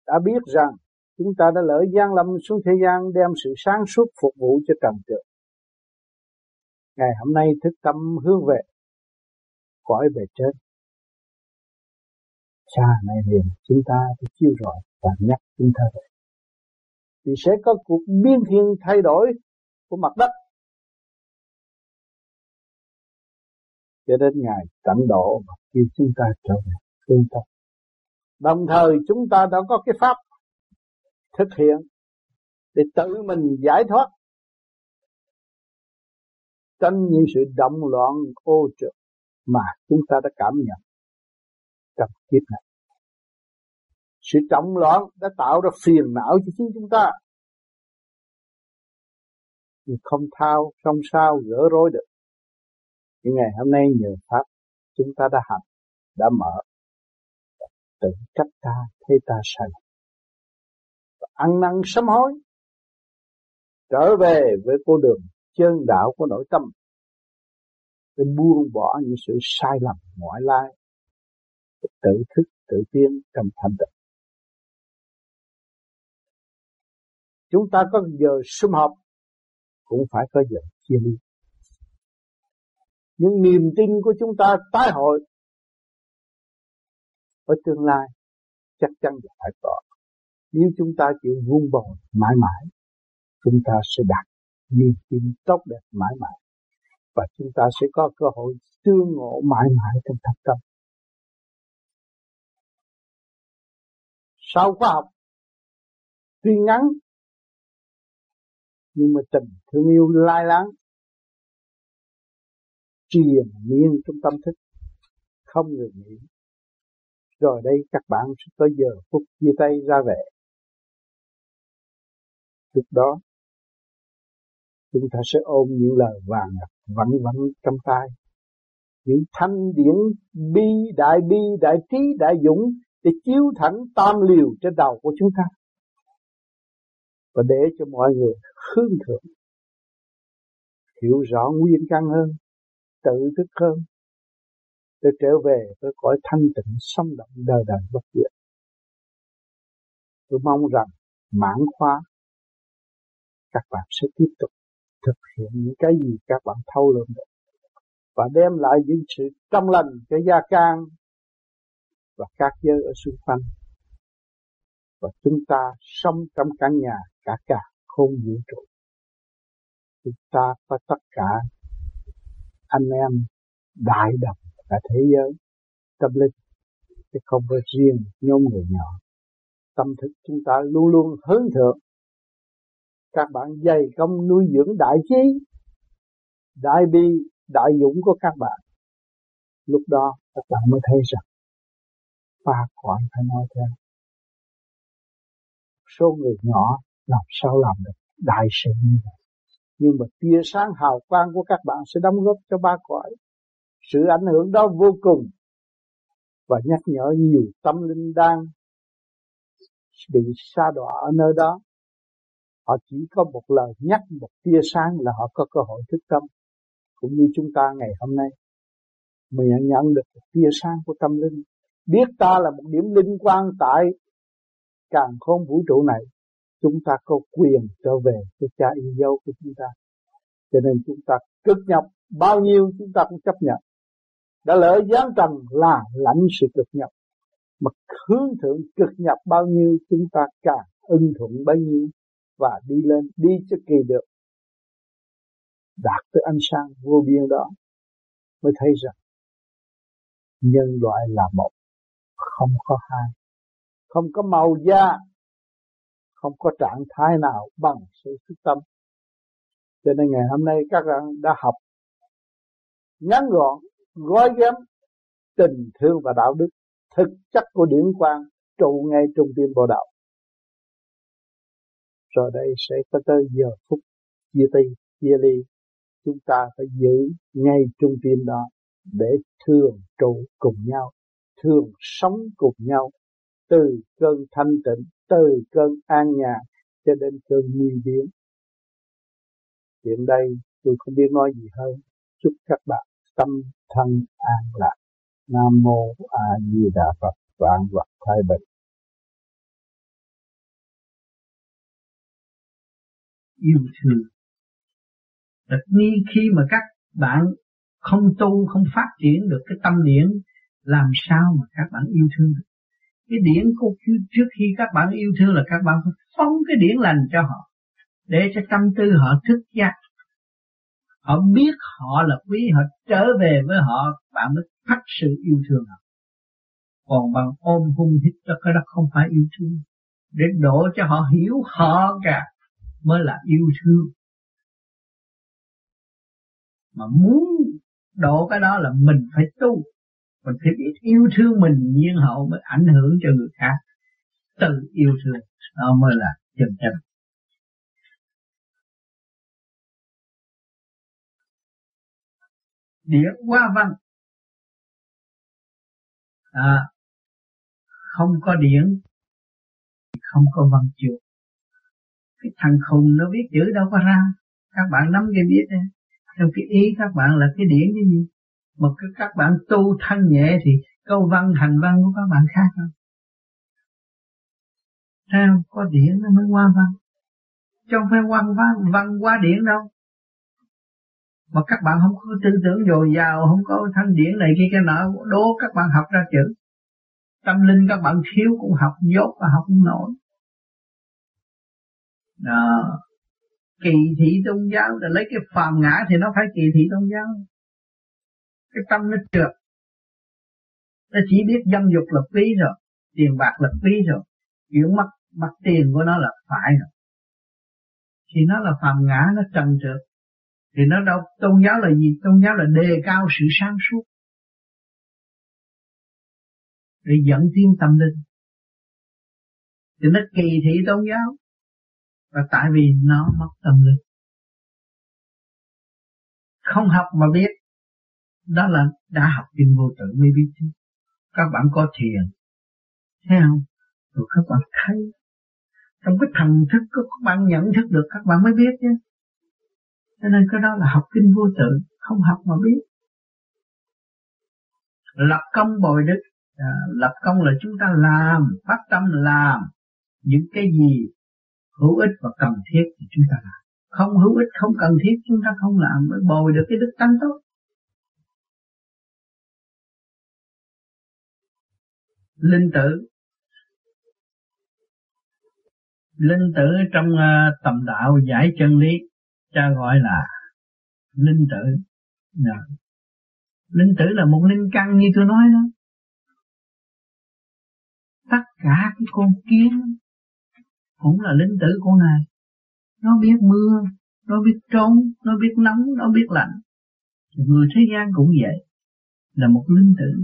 đã biết rằng chúng ta đã lỡ gian lâm xuống thế gian đem sự sáng suốt phục vụ cho trần trượt. Ngày hôm nay thức tâm hướng về cõi bề trên. Cha này liền chúng ta phải chiêu rọi và nhắc chúng ta về. Vì sẽ có cuộc biến thiên thay đổi của mặt đất. Cho đến ngày tận độ và kêu chúng ta trở về phương Tây. Đồng thời chúng ta đã có cái pháp thực hiện để tự mình giải thoát tránh những sự động loạn ô trượt mà chúng ta đã cảm nhận trong kiếp này. Sự động loạn đã tạo ra phiền não cho chính chúng ta, nhưng không thao không sao gỡ rối được. Nhưng ngày hôm nay nhờ pháp chúng ta đã hành, đã mở, tự trách ta thấy ta sai, ăn năn sám hối, trở về với con đường chân đạo của nội tâm, để buông bỏ những sự sai lầm ngoại lai, tự thức tự tiến trong thanh tịnh. Chúng ta có giờ sum họp, cũng phải có giờ chia ly. Nhưng niềm tin của chúng ta tái hội ở tương lai chắc chắn phải có. Nếu chúng ta chịu vun bồi mãi mãi, chúng ta sẽ đạt niềm tin tốt đẹp mãi mãi, và chúng ta sẽ có cơ hội tương ngộ mãi mãi trong thâm tâm. Sau khóa học tuy ngắn nhưng mà tình thương yêu lai láng triền miên trong tâm thức không ngừng nghỉ. Rồi đây các bạn sẽ có giờ phút chia tay ra về. Lúc đó chúng ta sẽ ôm những lời vàng vặn vặn trong tay, những thanh điển bi đại trí đại dũng để chiếu thẳng tam liều trên đầu của chúng ta, và để cho mọi người hướng thượng, hiểu rõ nguyên căn hơn, tự thức hơn, để trở về với cõi thanh tịnh sống động đời đời bất diệt. Tôi mong rằng mãn khóa các bạn sẽ tiếp tục thực hiện những cái gì các bạn thâu lượm được, và đem lại những sự trong lành cho gia can và các giới ở xung quanh, và chúng ta sống trong căn nhà cả không vũ trụ. Chúng ta có tất cả anh em đại đồng cả thế giới tâm linh, chứ không phải riêng nhóm người nhỏ. Tâm thức chúng ta luôn luôn hướng thượng. Các bạn dày công nuôi dưỡng đại trí, đại bi, đại dũng của các bạn. Lúc đó các bạn mới thấy rằng pha khỏi phải nói theo. Số người nhỏ làm sao làm được đại sự như vậy. Nhưng mà tia sáng hào quang của các bạn sẽ đóng góp cho ba cõi. Sự ảnh hưởng đó vô cùng, và nhắc nhở nhiều tâm linh đang bị sa đọa ở nơi đó. Họ chỉ có một lời nhắc, một tia sáng là họ có cơ hội thức tâm. Cũng như chúng ta ngày hôm nay, mình nhận được một tia sáng của tâm linh, biết ta là một điểm linh quan tại càn khôn vũ trụ này. Chúng ta có quyền trở về với cha yêu dấu của chúng ta. Cho nên chúng ta cực nhập bao nhiêu chúng ta cũng chấp nhận. Đã lỡ giáng trần là lãnh sự cực nhập, mà hướng thượng cực nhập bao nhiêu chúng ta càng ưng thuận bấy nhiêu, và đi lên, đi cho kỳ được, đạt tới ánh sáng vô biên đó, mới thấy rằng nhân loại là một, không có hai, không có màu da, không có trạng thái nào bằng sự thức tâm. Cho nên ngày hôm nay các bạn đã học ngắn gọn, gói ghém tình thương và đạo đức, thực chất của điển quang trụ ngay trung tim bộ đạo. Rồi đây sẽ có tới giờ phút chia ly. Chúng ta phải giữ ngay trung tim đó để thường trụ cùng nhau, thường sống cùng nhau, từ cơn thanh tịnh, từ cơn an nhàn cho đến cơn nguy biến. Hiện đây tôi không biết nói gì hơn. Chúc các bạn tâm thân an lạc. Nam mô A Di Đà Phật. Vạn vật thái bình. yêu thương. Tất nhiên khi mà các bạn không tu, không phát triển được cái tâm điển, làm sao mà các bạn yêu thương được? Cái điển của trước khi các bạn yêu thương là các bạn phải phóng cái điển lành cho họ, để cho tâm tư họ thức giác. Họ biết họ là quý, họ trở về với họ, bạn mới phát sự yêu thương họ. Còn bằng ôm hung hít cho cái đó không phải yêu thương. Để đổ cho họ hiểu họ cả mới là yêu thương. Mà muốn độ cái đó là mình phải tu. Mình phải biết yêu thương mình, nhiên hậu mới ảnh hưởng cho người khác. Từ yêu thương đó mới là chân chân. Điển hoa văn. Không có điển, không có văn chương. Cái thằng khùng nó biết chữ đâu có ra. Các bạn nắm cái biết đấy. Trong cái ý các bạn là cái điển cái gì? Mà các bạn tu thanh nhẹ thì câu văn hành văn của các bạn khác không? Sao? Có điển nó mới hoa văn. Chứ không phải văn qua điển đâu. Mà các bạn không có tư tưởng dồi dào, không có thanh điển này kia cái nọ, đố các bạn học ra chữ. Tâm linh các bạn thiếu cũng học dốt và học không nổi. Đó. Kỳ thị tôn giáo là lấy cái phàm ngã thì nó phải kỳ thị tôn giáo. Cái tâm nó trượt. Nó chỉ biết dâm dục là quý rồi, tiền bạc là quý rồi, chuyện mất tiền của nó là phải rồi. Thì nó là phàm ngã, nó trần trượt. Thì nó đâu, tôn giáo là gì? Tôn giáo là đề cao sự sáng suốt để dẫn tiến tâm linh. Thì nó kỳ thị tôn giáo. Và tại vì nó mất tâm linh. Không học mà biết. Đó là đã học kinh vô tự mới biết chứ. Các bạn có thiền, thấy không? Rồi các bạn thấy. Trong cái thần thức của các bạn nhận thức được, các bạn mới biết chứ. Cho nên cái đó là học kinh vô tự. Không học mà biết. Lập công bồi đức. Lập công là chúng ta làm, phát tâm làm những cái gì hữu ích và cần thiết thì chúng ta làm. Không hữu ích, không cần thiết chúng ta không làm, mới bồi được cái đức tánh tốt. Linh tử trong tầm đạo giải chân lý, cha gọi là linh tử. Linh tử là một linh căn như tôi nói đó. Tất cả cái con kiến cũng là linh tử con này. Nó biết mưa, nó biết trốn, nó biết nóng, nó biết lạnh. Người thế gian cũng vậy, là một linh tử.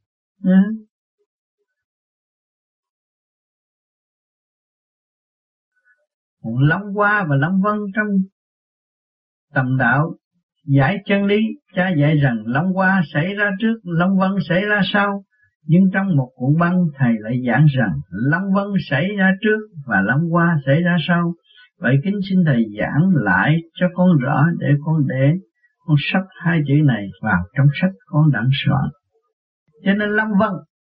Còn Long Hoa và Long Vân trong tầm đạo giải chân lý, cha dạy rằng Long Hoa xảy ra trước, Long Vân xảy ra sau. Nhưng trong một cuộn băng thầy lại giảng rằng Long Vân xảy ra trước và Long Hoa xảy ra sau. Vậy kính xin thầy giảng lại cho con rõ để con sắp hai chữ này vào trong sách con đặng soạn. Cho nên Long Vân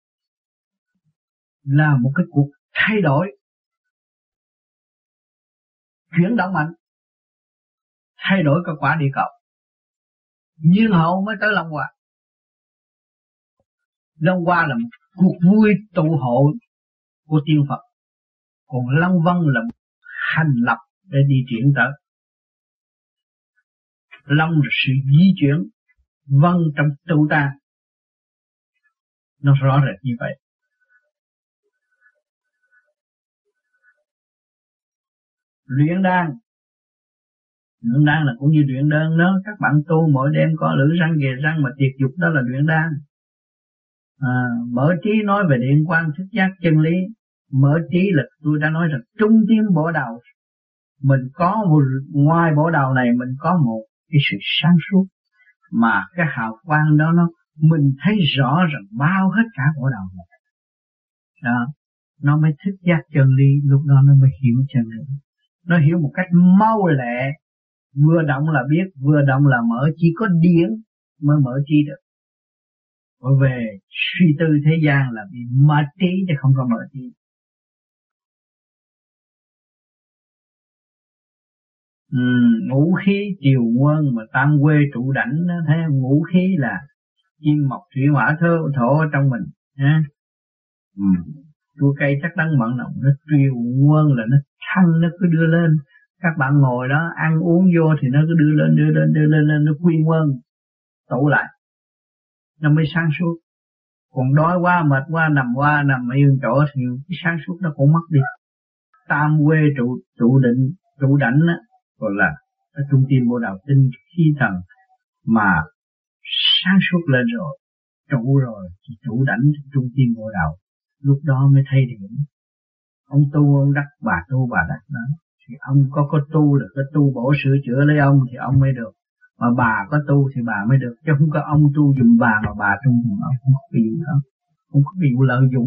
là một cái cuộc thay đổi, chuyển động mạnh, thay đổi cái quả địa cầu. Nhưng hậu mới tới Long Hoa. Long Hoa là một cuộc vui tụ hội của tiên Phật. Còn Long Vân là một hành lập để đi triển tới. Long là sự di chuyển, Vân trong tu ta. Nó rõ rệt như vậy. Luyện đan là cũng như luyện đơn đó. Các bạn tu mỗi đêm có lưỡi răng ghề răng mà tiệt dục, đó là luyện đan. Mở trí nói về điện quang thức giác chân lý. Mở trí là tôi đã nói rằng trung tim bộ đầu. Mình có một, ngoài bộ đầu này mình có một cái sự sáng suốt, mà cái hào quang đó mình thấy rõ rằng bao hết cả bộ đầu này. Đó, nó mới thức giác chân lý, lúc đó nó mới hiểu chân lý. Nó hiểu một cách mau lẹ, vừa động là biết, vừa động là mở, chỉ có điển mới mở trí được. Bởi về suy tư thế gian là bị mở trí chứ không có mở trí. Ngũ khí triều nguyên mà tam quê trụ đảnh đó, thấy không? Ngũ khí là chim mọc thủy hỏa thổ ở trong mình ha. Chua cây chắc đắng mặn nồng, nó triều nguyên là nó thăng, nó cứ đưa lên. Các bạn ngồi đó ăn uống vô thì nó cứ đưa lên, nó quy nguyên tụ lại, nó mới sáng suốt. Còn đói quá mệt quá nằm yên chỗ thì cái sáng suốt nó cũng mất đi. Tam quê trụ đảnh á, gọi là ở trung tim bộ đầu tinh khí thần mà sáng suốt lên rồi, thì trụ đảnh trung tim bộ đầu, lúc đó mới thay điểm. Ông tu ông đắc, bà tu bà đắc đó. Thì ông có tu là có tu bổ sửa chữa lấy ông thì ông mới được, mà bà có tu thì bà mới được, chứ không có ông tu giùm bà mà bà tu giùm ông, không có cái vụ đó, không có cái vụ lợi dụng.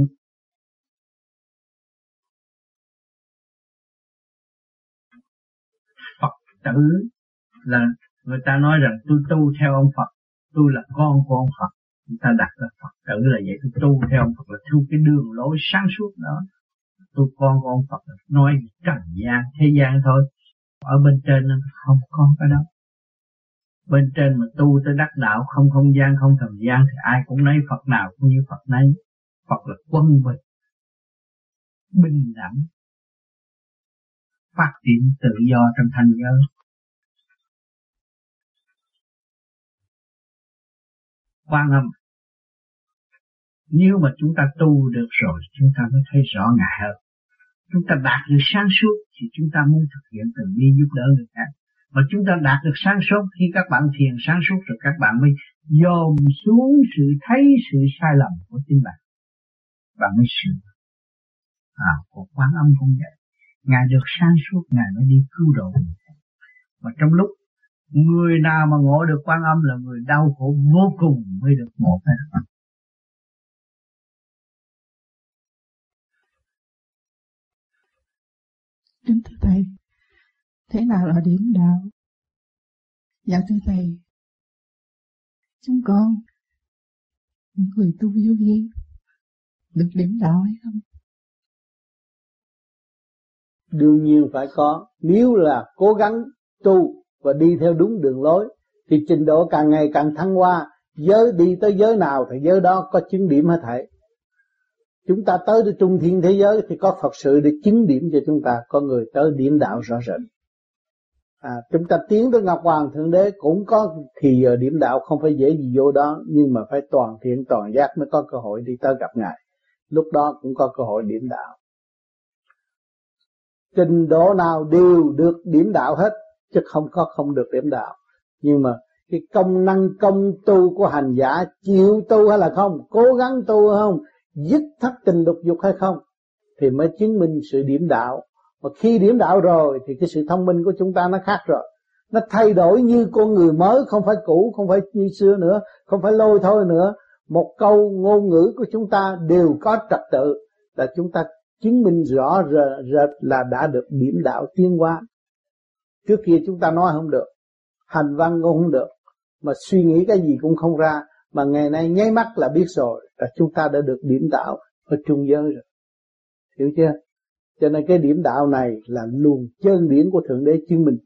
Phật tử là người ta nói rằng tôi tu theo ông Phật, tôi là con của ông Phật, người ta đặt là Phật tử là vậy. Tôi tu theo ông Phật là theo cái đường lối sáng suốt đó. Tôi con của ông Phật là nói gì trần gian thế gian thôi, ở bên trên nó không có cái đó. Bên trên mà tu tới đắc đạo không không gian không thời gian thì ai cũng nói Phật nào cũng như Phật nấy. Phật là quân bình đẳng, phát triển tự do trong thanh giới. Quan âm, nếu mà chúng ta tu được rồi chúng ta mới thấy rõ Ngài hơn. Chúng ta đạt được sáng suốt thì chúng ta muốn thực hiện từ bi giúp đỡ người khác. Mà chúng ta đạt được sáng suốt, khi các bạn thiền sáng suốt rồi các bạn mới dòm xuống sự thấy sự sai lầm của chính bạn. Bạn mới sửa. Còn Quan Âm cũng vậy. Ngài được sáng suốt, Ngài mới đi cứu độ người khác. Và trong lúc người nào mà ngộ được Quan Âm là người đau khổ vô cùng mới được ngộ cái đó. Kính thưa Thầy, thế nào là điểm đạo? Dạ thưa Thầy, chúng con, những người tu vô vi, được điểm đạo hay không? Đương nhiên phải có. Nếu là cố gắng tu và đi theo đúng đường lối thì trình độ càng ngày càng thăng hoa. Giới đi tới giới nào thì giới đó có chứng điểm hết thảy. Chúng ta tới trung thiên thế giới thì có Phật sự để chứng điểm cho chúng ta. Có người tới điểm đạo rõ rệt. Chúng ta tiến tới Ngọc Hoàng Thượng Đế cũng có thì giờ điểm đạo, không phải dễ gì vô đó, nhưng mà phải toàn thiện toàn giác mới có cơ hội đi tới gặp Ngài. Lúc đó cũng có cơ hội điểm đạo. Trình độ nào đều được điểm đạo hết, chứ không được điểm đạo. Nhưng mà cái công năng công tu của hành giả, chịu tu hay là không, cố gắng tu hay không, dứt thất tình lục dục hay không, thì mới chứng minh sự điểm đạo. Mà khi điểm đạo rồi thì cái sự thông minh của chúng ta nó khác rồi. Nó thay đổi như con người mới, không phải cũ, không phải như xưa nữa, không phải lôi thôi nữa. Một câu ngôn ngữ của chúng ta đều có trật tự, là chúng ta chứng minh rõ rệt là đã được điểm đạo tiến hóa. Trước kia chúng ta nói không được, hành văn cũng không được, mà suy nghĩ cái gì cũng không ra, mà ngày nay nháy mắt là biết rồi, là chúng ta đã được điểm đạo ở trung giới rồi. Hiểu chưa? Cho nên cái điểm đạo này là luồng chân điển của Thượng Đế chứng minh,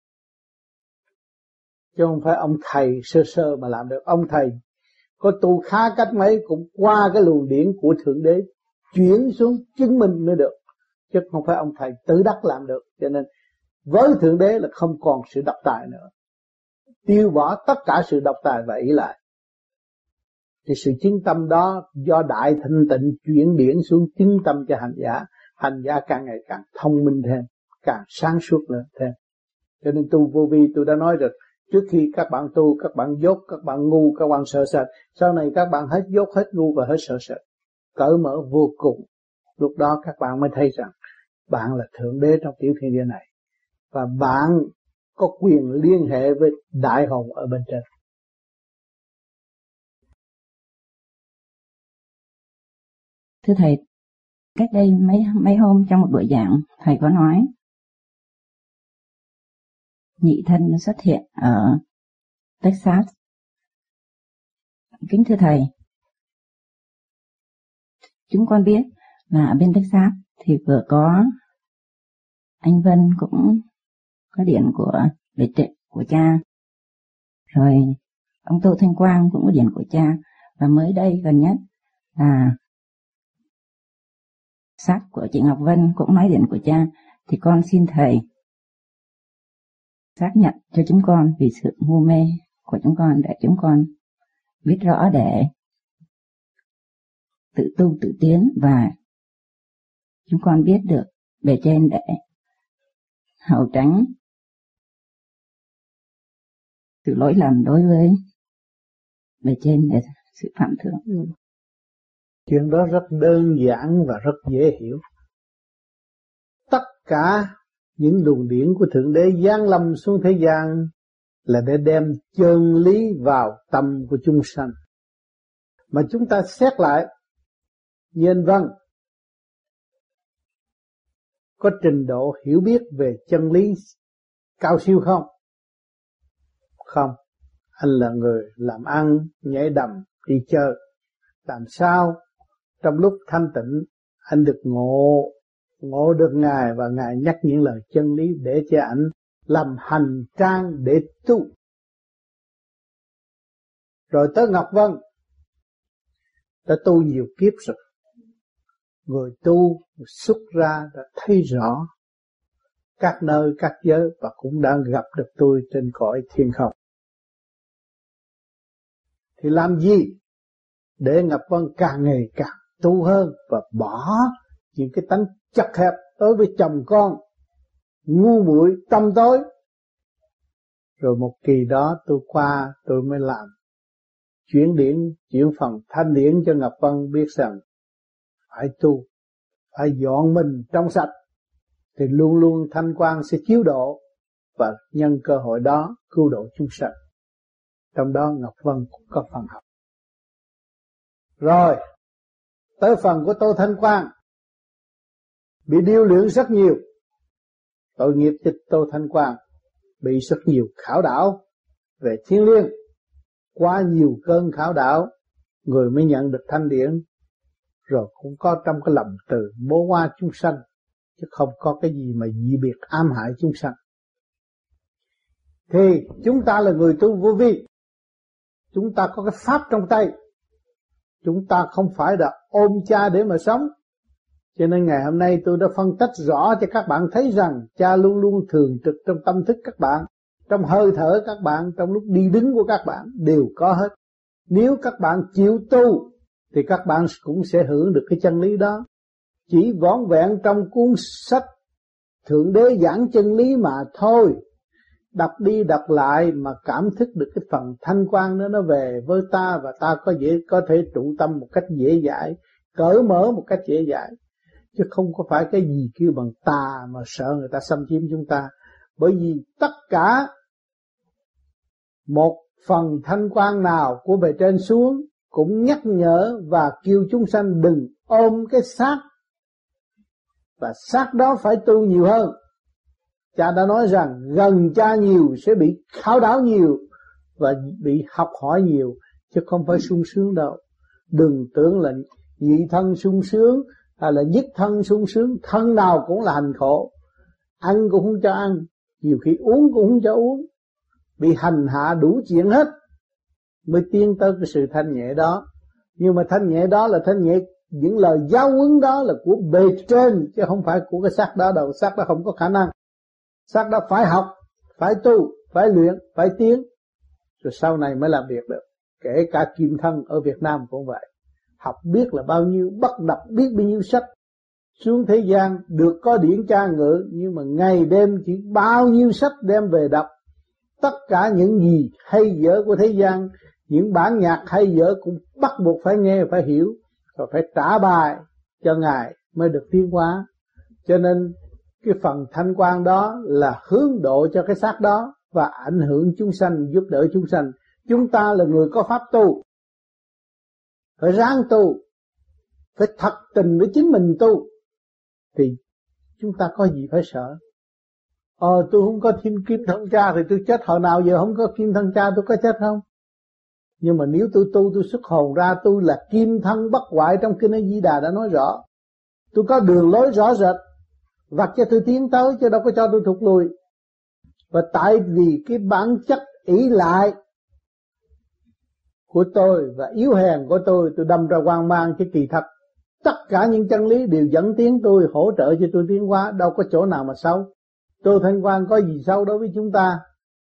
chứ không phải ông thầy sơ mà làm được. Ông thầy có tu khá cách mấy cũng qua cái luồng điển của Thượng Đế chuyển xuống chứng minh mới được, chứ không phải ông thầy tự đắc làm được. Cho nên với Thượng Đế là không còn sự độc tài nữa, tiêu bỏ tất cả sự độc tài và ỷ lại. Thì sự chứng tâm đó do đại thanh tịnh chuyển điển xuống chứng tâm cho hành giả càng ngày càng thông minh thêm, càng sáng suốt lên thêm. Cho nên tu vô vi tôi đã nói rồi, trước khi các bạn tu, các bạn dốt, các bạn ngu, các bạn sợ sệt. Sau này các bạn hết dốt, hết ngu và hết sợ sệt, cởi mở vô cùng. Lúc đó các bạn mới thấy rằng bạn là Thượng Đế trong tiểu thiên địa này, và bạn có quyền liên hệ với đại hồn ở bên trên. Thưa Thầy, cách đây mấy hôm trong một buổi giảng, Thầy có nói nhị thân nó xuất hiện ở Texas. Kính thưa Thầy, chúng con biết là ở bên Texas thì vừa có anh Vân cũng có điện của cha. Rồi ông Tô Thanh Quang cũng có điện của cha. Và mới đây gần nhất là xác của chị Ngọc Vân cũng nói điện của cha. Thì con xin thầy xác nhận cho chúng con vì sự ngu mê của chúng con, để chúng con biết rõ để tự tu tự tiến, và chúng con biết được bề trên để hậu tránh sự lỗi lầm đối với bề trên để sự phạm thượng. Chuyện đó rất đơn giản và rất dễ hiểu. Tất cả những luồng điển của Thượng Đế giáng lâm xuống thế gian là để đem chân lý vào tâm của chúng sanh. Mà chúng ta xét lại, Nhân Văn có trình độ hiểu biết về chân lý cao siêu không? Không. Anh là người làm ăn, nhảy đầm, đi chơi. Làm sao trong lúc thanh tịnh anh được ngộ được Ngài, và Ngài nhắc những lời chân lý để cho anh làm hành trang để tu. Rồi tới Ngọc Vân đã tu nhiều kiếp rồi, người tu xuất ra đã thấy rõ các nơi các giới, và cũng đã gặp được tôi trên cõi thiên không. Thì làm gì để Ngọc Vân càng ngày càng tu hơn và bỏ những cái tánh chật hẹp đối với chồng con, ngu muội tâm tối. Rồi một kỳ đó tôi mới làm chuyển phần thanh điển cho Ngọc Vân biết rằng phải tu, phải dọn mình trong sạch, thì luôn luôn thanh quang sẽ chiếu độ, và nhân cơ hội đó cứu độ chúng sanh. Trong đó Ngọc Vân cũng có phần học. Rồi tới phần của Tô Thanh Quang bị điêu luyện rất nhiều. Tội nghiệp cho Tô Thanh Quang bị rất nhiều khảo đảo về thiên liêng. Qua nhiều cơn khảo đảo, người mới nhận được thanh điển. Rồi cũng có trong cái lòng từ bố hoa chúng sanh, chứ không có cái gì mà dị biệt ám hại chúng sanh. Thì chúng ta là người tu vô vi, chúng ta có cái pháp trong tay, chúng ta không phải là ôm cha để mà sống. Cho nên ngày hôm nay tôi đã phân tích rõ cho các bạn thấy rằng cha luôn luôn thường trực trong tâm thức các bạn, trong hơi thở các bạn, trong lúc đi đứng của các bạn đều có hết. Nếu các bạn chịu tu thì các bạn cũng sẽ hưởng được cái chân lý đó. Chỉ vỏn vẹn trong cuốn sách Thượng Đế giảng chân lý mà thôi. Đọc đi đọc lại mà cảm thức được cái phần thanh quan đó nó về với ta, và ta có thể trụ tâm một cách dễ dãi, cởi mở một cách dễ dãi, chứ không có phải cái gì kêu bằng tà mà sợ người ta xâm chiếm chúng ta. Bởi vì tất cả một phần thanh quan nào của bề trên xuống cũng nhắc nhở và kêu chúng sanh đừng ôm cái xác, và xác đó phải tu nhiều hơn. Cha đã nói rằng gần cha nhiều sẽ bị khảo đảo nhiều và bị học hỏi nhiều, chứ không phải sung sướng đâu. Đừng tưởng là nhị thân sung sướng hay là nhất thân sung sướng, thân nào cũng là hành khổ. Ăn cũng không cho ăn, nhiều khi uống cũng không cho uống, bị hành hạ đủ chuyện hết mới tiến tới cái sự thanh nhẹ đó. Nhưng mà thanh nhẹ đó là thanh nhẹ, những lời giáo huấn đó là của bề trên chứ không phải của cái xác đó đâu. Xác đó không có khả năng. Xác đó phải học, phải tu, phải luyện, phải tiến, rồi sau này mới làm việc được. Kể cả Kim Thân ở Việt Nam cũng vậy. Học biết là bao nhiêu, bắt đọc biết bao nhiêu sách, xuống thế gian được có điển tra ngự, nhưng mà ngày đêm chỉ bao nhiêu sách đem về đọc. Tất cả những gì hay dở của thế gian, những bản nhạc hay dở cũng bắt buộc phải nghe, phải hiểu, rồi phải trả bài cho Ngài mới được tiến hóa. Cho nên cái phần thanh quan đó là hướng độ cho cái xác đó và ảnh hưởng chúng sanh, giúp đỡ chúng sanh. Chúng ta là người có pháp tu, phải ráng tu, phải thật tình với chính mình tu, thì chúng ta có gì phải sợ. Tôi không có thiên kim thân cha thì tôi chết hồi nào giờ, không có kim thân cha tôi có chết không? Nhưng mà nếu tôi tu, tôi xuất hồn ra, tôi là kim thân bất hoại, trong Kinh A Di Đà đã nói rõ. Tôi có đường lối rõ rệt, vạch cho tôi tiến tới chứ đâu có cho tôi thụt lùi. Và tại vì cái bản chất ỷ lại của tôi và yếu hèn của tôi đâm ra hoang mang. Cái kỳ thật tất cả những chân lý đều dẫn tiến tôi, hỗ trợ cho tôi tiến hóa, đâu có chỗ nào mà xấu. Tô Thanh Quang có gì xấu đối với chúng ta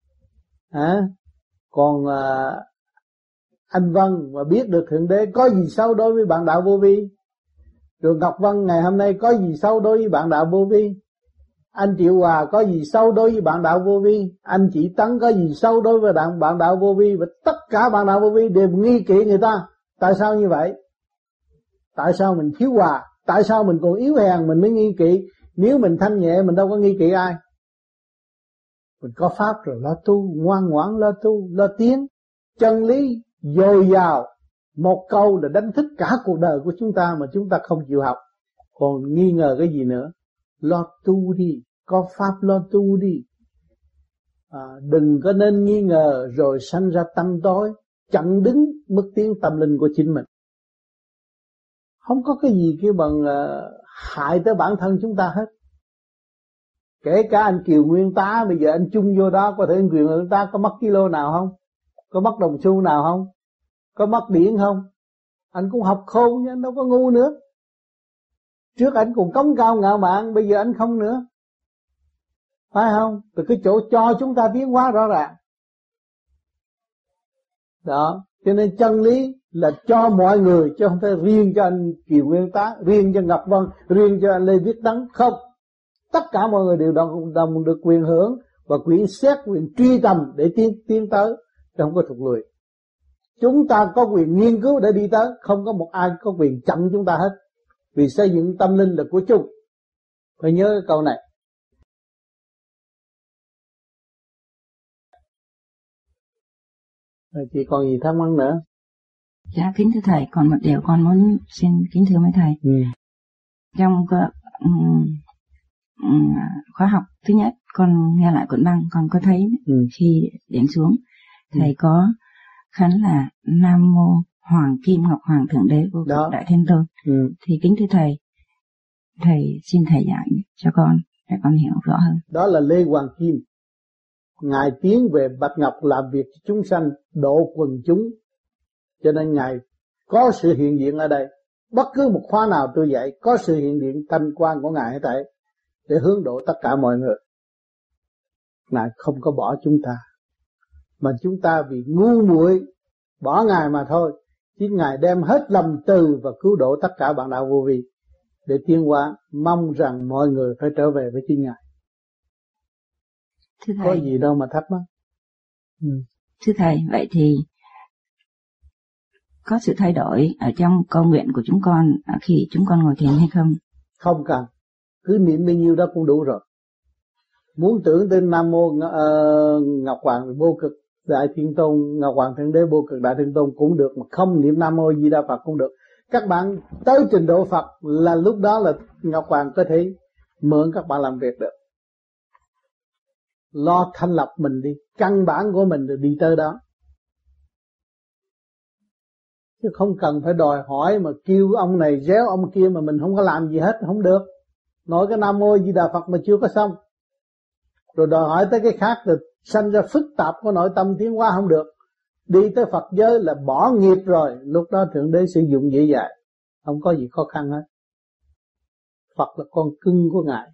Còn anh Vân mà biết được Thượng Đế có gì xấu đối với bạn đạo vô vi? Rồi Ngọc Vân ngày hôm nay có gì xấu đối với bạn đạo vô vi? Anh Triệu Hòa có gì xấu đối với bạn đạo vô vi? Anh chị Tấn có gì xấu đối với bạn đạo vô vi? Và tất cả bạn đạo vô vi đều nghi kỵ người ta. Tại sao như vậy? Tại sao mình thiếu hòa? Tại sao mình còn yếu hèn mình mới nghi kỵ? Nếu mình thanh nhẹ mình đâu có nghi kỵ ai. Mình có pháp rồi lo tu, ngoan ngoãn lo tu, lo tiến. Chân lý dồi dào, một câu là đánh thức cả cuộc đời của chúng ta mà chúng ta không chịu học. Còn nghi ngờ cái gì nữa? Lo tu đi, có pháp lo tu đi. Đừng có nên nghi ngờ rồi sanh ra tâm tối, chặn đứng mức tiến tâm linh của chính mình. Không có cái gì kêu bằng hại tới bản thân chúng ta hết. Kể cả anh Kiều Nguyên Tá, bây giờ anh chung vô đó, có thể anh Kiều Nguyên Tá có mất kilo nào không? Có mất đồng xu nào không? Có mất điển không? Anh cũng học khôn chứ, anh đâu có ngu nữa. Trước anh còn cống cao ngạo mạn, bây giờ anh không nữa. Phải không? Từ cái chỗ cho chúng ta tiến hóa rõ ràng. Đó, cho nên chân lý là cho mọi người, chứ không phải riêng cho anh Kiều Nguyên Tá, riêng cho Ngọc Vân, riêng cho anh Lê Viết Tấn. Không. Tất cả mọi người đều đồng được quyền hưởng và quyền xét, quyền truy tầm để tiến tới, chứ không có thụt lùi. Chúng ta có quyền nghiên cứu để đi tới, không có một ai có quyền chặn chúng ta hết. Vì xây dựng tâm linh là của chung. Phải nhớ cái câu này. Chị còn gì thắc mắc nữa? Dạ kính thưa thầy, còn một điều con muốn xin kính thưa mấy thầy. Trong khóa học thứ nhất con nghe lại cuộn băng, con có thấy khi điểm xuống thầy có khấn là Nam Mô Hoàng Kim Ngọc Hoàng Thượng Đế Vô Cực Đại Thiên Tôn. Thì kính thưa thầy xin thầy giải cho con để con hiểu rõ hơn. Đó là Lê Hoàng Kim, Ngài tiến về Bạch Ngọc làm việc cho chúng sanh, độ quần chúng, cho nên Ngài có sự hiện diện ở đây. Bất cứ một khóa nào tôi dạy có sự hiện diện thanh quan của Ngài hết thảy để hướng độ tất cả mọi người. Ngài không có bỏ chúng ta, mà chúng ta vì ngu muội bỏ Ngài mà thôi. Chứ Ngài đem hết lòng từ và cứu độ tất cả bạn đạo vô vi để tiến hóa. Mong rằng mọi người phải trở về với chính Ngài. Có gì đâu mà thắc mắc. Thưa thầy, vậy thì có sự thay đổi ở trong cầu nguyện của chúng con khi chúng con ngồi thiền hay không? Không cần, cứ niệm bao nhiêu đó cũng đủ rồi. Muốn tưởng tên Nam Mô Ngọc Hoàng Vô Cực Đại Thiên Tôn, Ngọc Hoàng Thượng Đế Vô Cực Đại Thiên Tôn cũng được, mà không niệm Nam Mô Di Đà Phật cũng được. Các bạn tới trình độ Phật là lúc đó là Ngọc Hoàng có thể mượn các bạn làm việc được. Lo thanh lập mình đi, căn bản của mình rồi đi tới đó. Chứ không cần phải đòi hỏi mà kêu ông này réo ông kia mà mình không có làm gì hết, không được. Nói cái Nam Mô Di Đà Phật mà chưa có xong, rồi đòi hỏi tới cái khác rồi sanh ra phức tạp của nội tâm tiến hóa không được. Đi tới Phật giới là bỏ nghiệp rồi, lúc đó Thượng Đế sử dụng dễ dàng, không có gì khó khăn hết. Phật là con cưng của Ngài.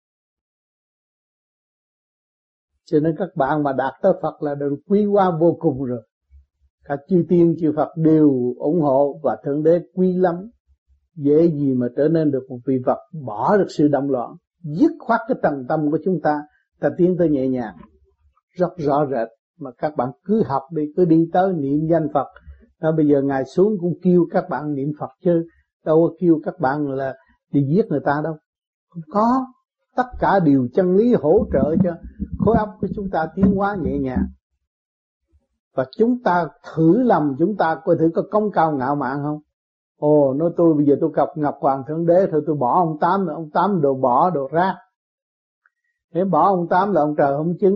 Cho nên các bạn mà đạt tới Phật là được quý hóa vô cùng rồi. Các chư tiên chư Phật đều ủng hộ và Thượng Đế quý lắm. Dễ gì mà trở nên được một vị Phật, bỏ được sự động loạn, dứt khoát cái trần tâm của chúng ta, ta tiến tới nhẹ nhàng, rất rõ rệt. Mà các bạn cứ học đi, cứ đi tới niệm danh Phật. Bây giờ Ngài xuống cũng kêu các bạn niệm Phật chứ, đâu có kêu các bạn là đi giết người ta đâu. Không có, tất cả điều chân lý hỗ trợ cho khối óc của chúng ta tiến hóa nhẹ nhàng. Và chúng ta thử lầm, chúng ta coi thử có cống cao ngạo mạn không? Ồ, nói tôi bây giờ tôi gặp Ngọc Hoàng Thượng Đế thôi, tôi bỏ ông Tám, ông Tám đồ bỏ đồ rác. Nếu bỏ ông Tám là ông trời không chứng.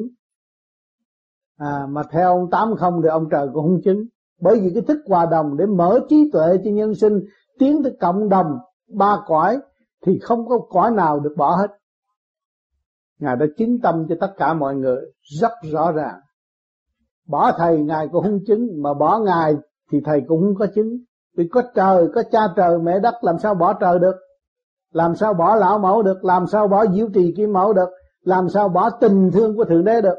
Mà theo ông Tám không thì ông trời cũng không chứng. Bởi vì cái thức hòa đồng để mở trí tuệ cho nhân sinh tiến tới cộng đồng ba cõi thì không có cõi nào được bỏ hết. Ngài đã chứng tâm cho tất cả mọi người rất rõ ràng. Bỏ thầy Ngài cũng không chứng, mà bỏ Ngài thì thầy cũng không có chứng. Vì có trời, có cha trời mẹ đất, làm sao bỏ trời được? Làm sao bỏ lão mẫu được? Làm sao bỏ diệu trì kim mẫu được? Làm sao bỏ tình thương của Thượng Đế được?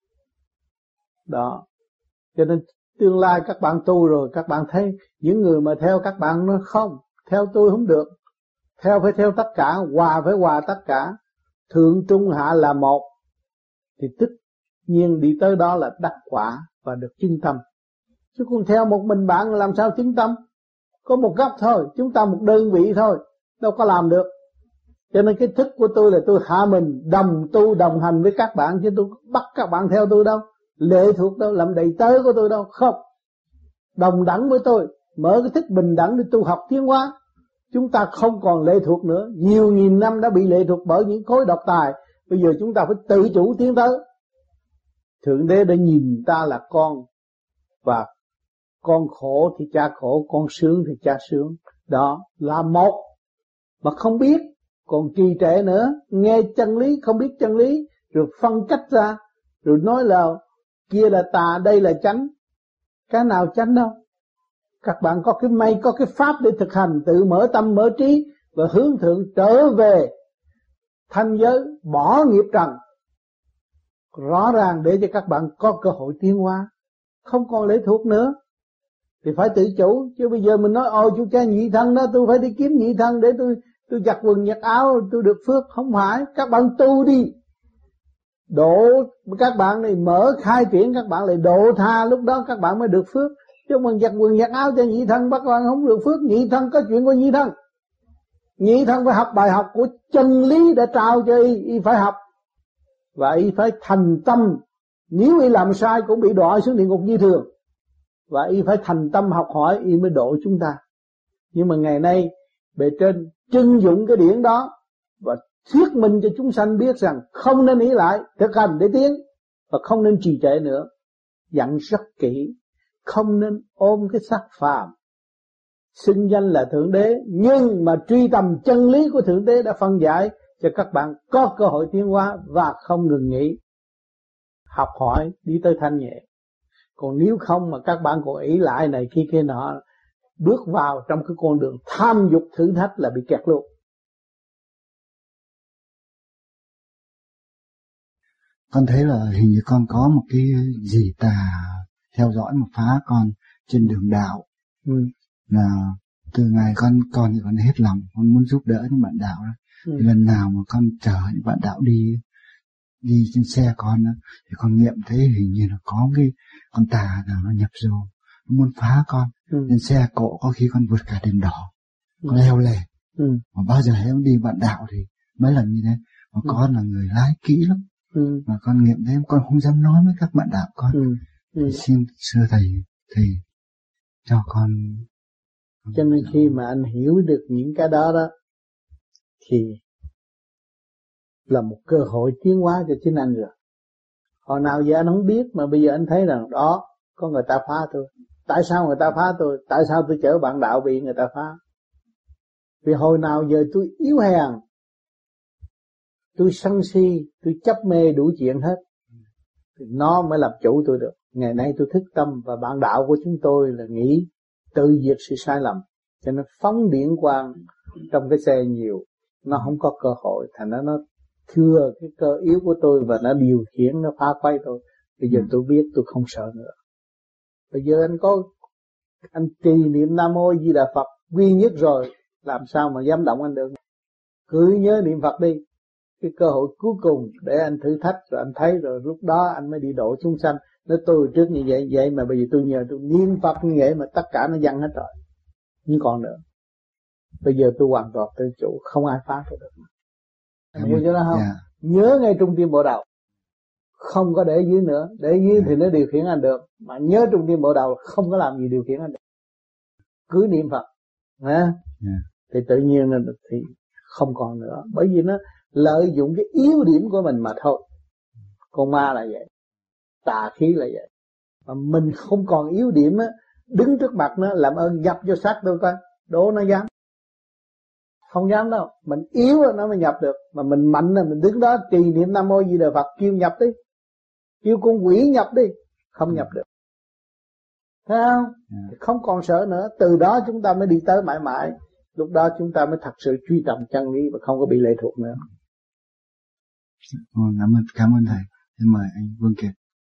Đó. Cho nên tương lai các bạn tu rồi, các bạn thấy những người mà theo các bạn nói không, theo tôi không được. Theo phải theo tất cả, hòa phải hòa tất cả. Thượng trung hạ là một. Thì tất nhiên đi tới đó là đắc quả và được chứng tâm. Chứ còn theo một mình bạn làm sao chứng tâm? Có một góc thôi, chúng ta một đơn vị thôi, đâu có làm được. Cho nên cái thức của tôi là tôi hạ mình đồng tu đồng hành với các bạn, chứ tôi bắt các bạn theo tôi đâu, lệ thuộc đâu, làm đầy tớ của tôi đâu. Không, đồng đẳng với tôi, mở cái thức bình đẳng để tu học tiến hóa. Chúng ta không còn lệ thuộc nữa. Nhiều nghìn năm đã bị lệ thuộc bởi những khối độc tài. Bây giờ chúng ta phải tự chủ tiến tới. Thượng Đế đã nhìn ta là con, và con khổ thì cha khổ, con sướng thì cha sướng. Đó là một. Mà không biết, còn trì trệ nữa, nghe chân lý không biết chân lý, rồi phân cách ra, rồi nói là kia là tà, đây là chánh. Cái nào chánh đâu? Các bạn có cái may, có cái pháp để thực hành, tự mở tâm mở trí và hướng thượng trở về thanh giới, bỏ nghiệp trần. Rõ ràng để cho các bạn có cơ hội tiến hóa, không còn lệ thuộc nữa. Thì phải tự chủ. Chứ bây giờ mình nói ôi chú cha nhị thân đó, tôi phải đi kiếm nhị thân để tôi giặt quần giặt áo tôi được phước. Không phải, các bạn tu đi, độ các bạn này mở khai triển, các bạn lại độ tha, lúc đó các bạn mới được phước. Chứ mình giặt quần giặt áo cho nhị thân các bạn không được phước. Nhị thân có chuyện của nhị thân. Nhị thân phải học bài học của chân lý đã trao cho y phải học. Và y phải thành tâm. Nếu y làm sai cũng bị đọa xuống địa ngục như thường. Và y phải thành tâm học hỏi, y mới độ chúng ta. Nhưng mà ngày nay bề trên trưng dụng cái điển đó và thuyết minh cho chúng sanh biết rằng không nên ý lại, thực hành để tiến, và không nên trì trệ nữa. Dặn rất kỹ, không nên ôm cái xác phàm, xưng danh là Thượng Đế, nhưng mà truy tầm chân lý của Thượng Đế đã phân giải cho các bạn có cơ hội tiến hóa và không ngừng nghỉ học hỏi đi tới thanh nhẹ. Còn nếu không mà các bạn còn ý lại này kia nọ, bước vào trong cái con đường tham dục thử thách là bị kẹt luôn. Con thấy là hình như con có một cái gì tà theo dõi mà phá con trên đường đạo. Là từ ngày con thì con hết lòng, con muốn giúp đỡ những bạn đạo đó. Thì lần nào mà con chở những bạn đạo đi trên xe con đó, thì con nghiệm thấy hình như là có cái con tà nào nó nhập vô, nó muốn phá con. Trên xe cộ có khi con vượt cả đèn đỏ, con leo lề. Mà bao giờ em đi bạn đạo thì mấy lần như thế, mà con là người lái kỹ lắm. Mà con nghiệm thấy con không dám nói với các bạn đạo con. Thì xin xưa thầy cho con. Cho nên khi mà anh hiểu được những cái đó đó thì là một cơ hội tiến hóa cho chính anh rồi. Hồi nào giờ anh không biết, mà bây giờ anh thấy rằng đó có người ta phá tôi. Tại sao người ta phá tôi? Tại sao tôi chở bạn đạo bị người ta phá? Vì hồi nào giờ tôi yếu hèn, tôi sân si, tôi chấp mê đủ chuyện hết, thì nó mới làm chủ tôi được. Ngày nay tôi thức tâm, và bạn đạo của chúng tôi là nghĩ tự diệt sự sai lầm, cho nên phóng điện quang trong cái xe nhiều, nó không có cơ hội, thành nó thừa cái cơ yếu của tôi và nó điều khiển, nó phá quay tôi. Bây giờ tôi biết, tôi không sợ nữa. Bây giờ anh trì niệm Nam Mô Di Đà Phật duy nhất rồi, làm sao mà dám động anh được? Cứ nhớ niệm Phật đi, cái cơ hội cuối cùng để anh thử thách, rồi anh thấy rồi lúc đó anh mới đi độ chúng sanh. Nếu tôi trước như vậy mà bây giờ tôi nhờ tôi niệm Phật như vậy mà tất cả nó văng hết rồi, không còn nữa. Bây giờ tôi hoàn toàn tự chủ, không ai phá tôi được. Anh hiểu chưa đó không? Nhớ ngay trung tim bộ đầu, không có để dưới nữa. Để dưới thì nó điều khiển anh được, mà nhớ trung tim bộ đầu không có làm gì điều khiển anh được. Cứ niệm Phật thì tự nhiên là thì không còn nữa. Bởi vì nó lợi dụng cái yếu điểm của mình mà thôi. Con ma là vậy, tà khí là vậy. Mà mình không còn yếu điểm á, đứng trước mặt nó làm ơn dập vô xác tôi coi, đố nó dám. Không dám đâu. Mình yếu rồi nó mới nhập được. Mà mình mạnh rồi mình đứng đó trì niệm Nam Mô Di Đà Phật, kêu nhập đi, kêu con quỷ nhập đi, không nhập được. Thấy không? Không còn sợ nữa. Từ đó chúng ta mới đi tới mãi mãi. Lúc đó chúng ta mới thật sự truy tầm chân lý và không có bị lệ thuộc nữa. Cảm ơn thầy. Xin mời anh Vương Kiệt.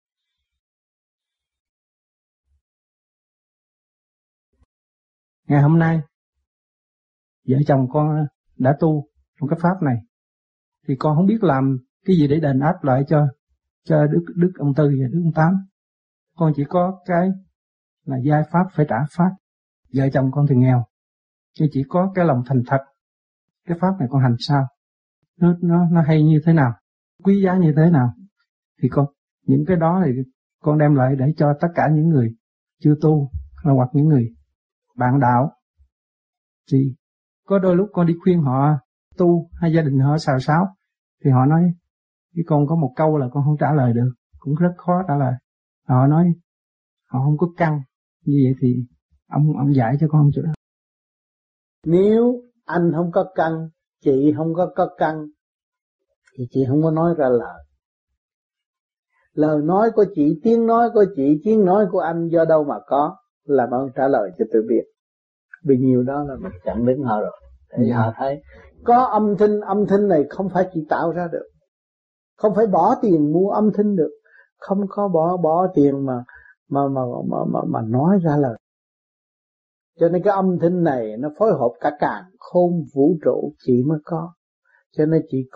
Ngày hôm nay vợ chồng con đã tu trong cái pháp này, thì con không biết làm cái gì để đền đáp lại cho đức ông Tư và đức ông Tám. Con chỉ có cái là giai pháp phải trả pháp. Vợ chồng con thì nghèo, chứ chỉ có cái lòng thành thật. Cái pháp này con hành sao, nó hay như thế nào, quý giá như thế nào, thì những cái đó thì con đem lại để cho tất cả những người chưa tu hoặc những người bạn đạo. Thì có đôi lúc con đi khuyên họ tu hay gia đình họ xào xáo, thì họ nói với con có một câu là con không trả lời được, cũng rất khó trả lời. Họ nói họ không có căn. Như vậy thì ông giải cho con chỗ đó. Nếu anh không có căn, chị không có căn, thì chị không có nói ra lời. Lời nói của chị, tiếng nói của chị, tiếng nói của anh do đâu mà có? Làm ơn trả lời cho tôi biết. Vì nhiều đó là mình chặn đứng họ rồi. Để họ thấy có âm thanh này không phải chị tạo ra được, không phải bỏ tiền mua âm thanh được, không có bỏ tiền mà nói ra lời. Cho nên cái âm thanh này nó phối hợp cả càn khôn vũ trụ chị mới có. Cho nên chị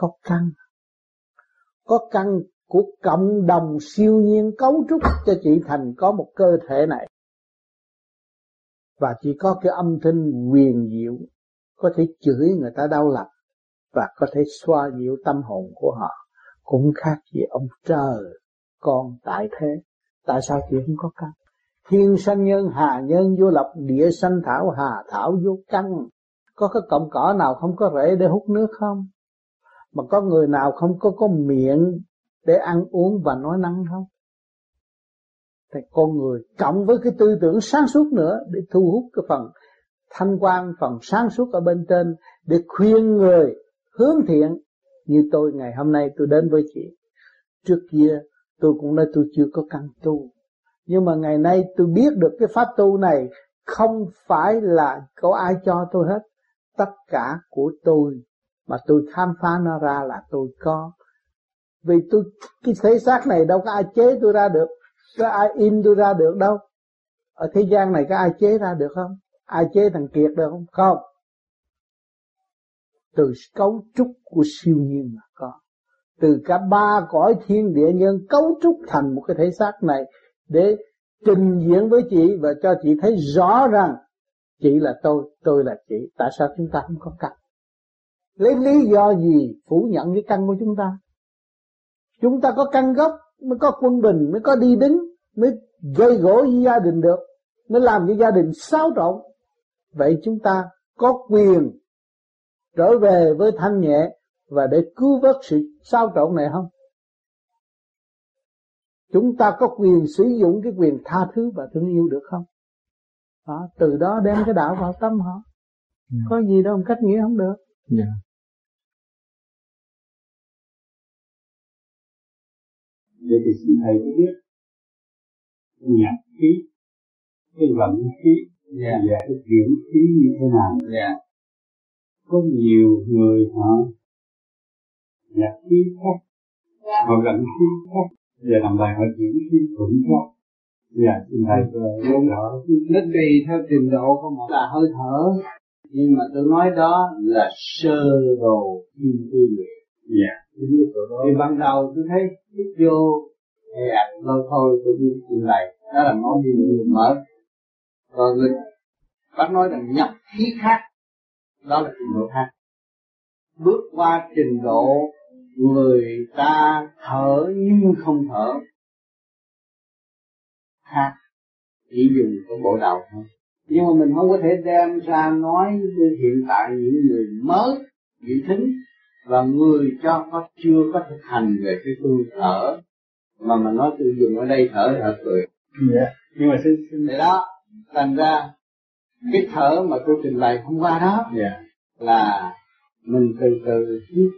có căn của cộng đồng siêu nhiên cấu trúc cho chị thành có một cơ thể này. Và chỉ có cái âm thanh huyền diệu có thể chửi người ta đau lòng và có thể xoa dịu tâm hồn của họ. Cũng khác gì ông trời con tại thế. Tại sao chị không có căn? Thiên sanh nhân, hà nhân vô lập, địa sanh thảo, hà thảo vô căn. Có cái cọng cỏ nào không có rễ để hút nước không? Mà có người nào không có miệng để ăn uống và nói năng không? Thì con người cộng với cái tư tưởng sáng suốt nữa để thu hút cái phần thanh quan, phần sáng suốt ở bên trên, để khuyên người hướng thiện. Như tôi ngày hôm nay tôi đến với chị. Trước kia tôi cũng nói tôi chưa có căn tu, nhưng mà ngày nay tôi biết được cái pháp tu này không phải là có ai cho tôi hết. Tất cả của tôi mà tôi khám phá nó ra là tôi có. Vì cái thể xác này đâu có ai chế tôi ra được, có ai in tôi ra được đâu. Ở thế gian này có ai chế ra được không? Ai chế thằng Kiệt được không? Không. Từ cấu trúc của siêu nhiên mà có. Từ cả ba cõi thiên địa nhân cấu trúc thành một cái thể xác này để trình diễn với chị và cho chị thấy rõ rằng chị là tôi là chị. Tại sao chúng ta không có căn? Lấy lý do gì phủ nhận cái căn của chúng ta? Chúng ta có căn gốc mới có quân bình, mới có đi đứng, mới gây gỗ với gia đình được, mới làm cho gia đình xáo trộn. Vậy chúng ta có quyền trở về với thanh nhẹ và để cứu vớt sự xáo trộn này không? Chúng ta có quyền sử dụng cái quyền tha thứ và thương yêu được không? Đó, từ đó đem cái đạo vào tâm họ. Có gì đâu cách nghĩa không được. Vậy thì xin thầy có biết nhạc khí, cái vận khí và cái chuyển khí như thế nào? Có nhiều người họ nhạc khí khác, họ vận khí khác, và làm bài họ chuyển khí cũng khác. Xin thầy nói rõ. Nó tùy theo trình độ của một là hơi thở, nhưng mà tôi nói đó là sơ đồ thiên tư luyện. Thì ban đầu tôi thấy hít vô lâu thôi tôi đi trình bày, đó là nói đi người mở. Rồi người bác nói là nhập khí khác, đó là trình độ khác. Bước qua trình độ người ta thở nhưng không thở khác, chỉ dùng cái bộ đầu thôi. Nhưng mà mình không có thể đem ra nói như hiện tại những người mới bị thính và người chưa có thực hành về cái phương thở mà nói tôi dùng ở đây thở cười. Nhưng mà xin để đó thành ra cái thở mà tôi trình bày hôm qua đó là mình từ từ hít,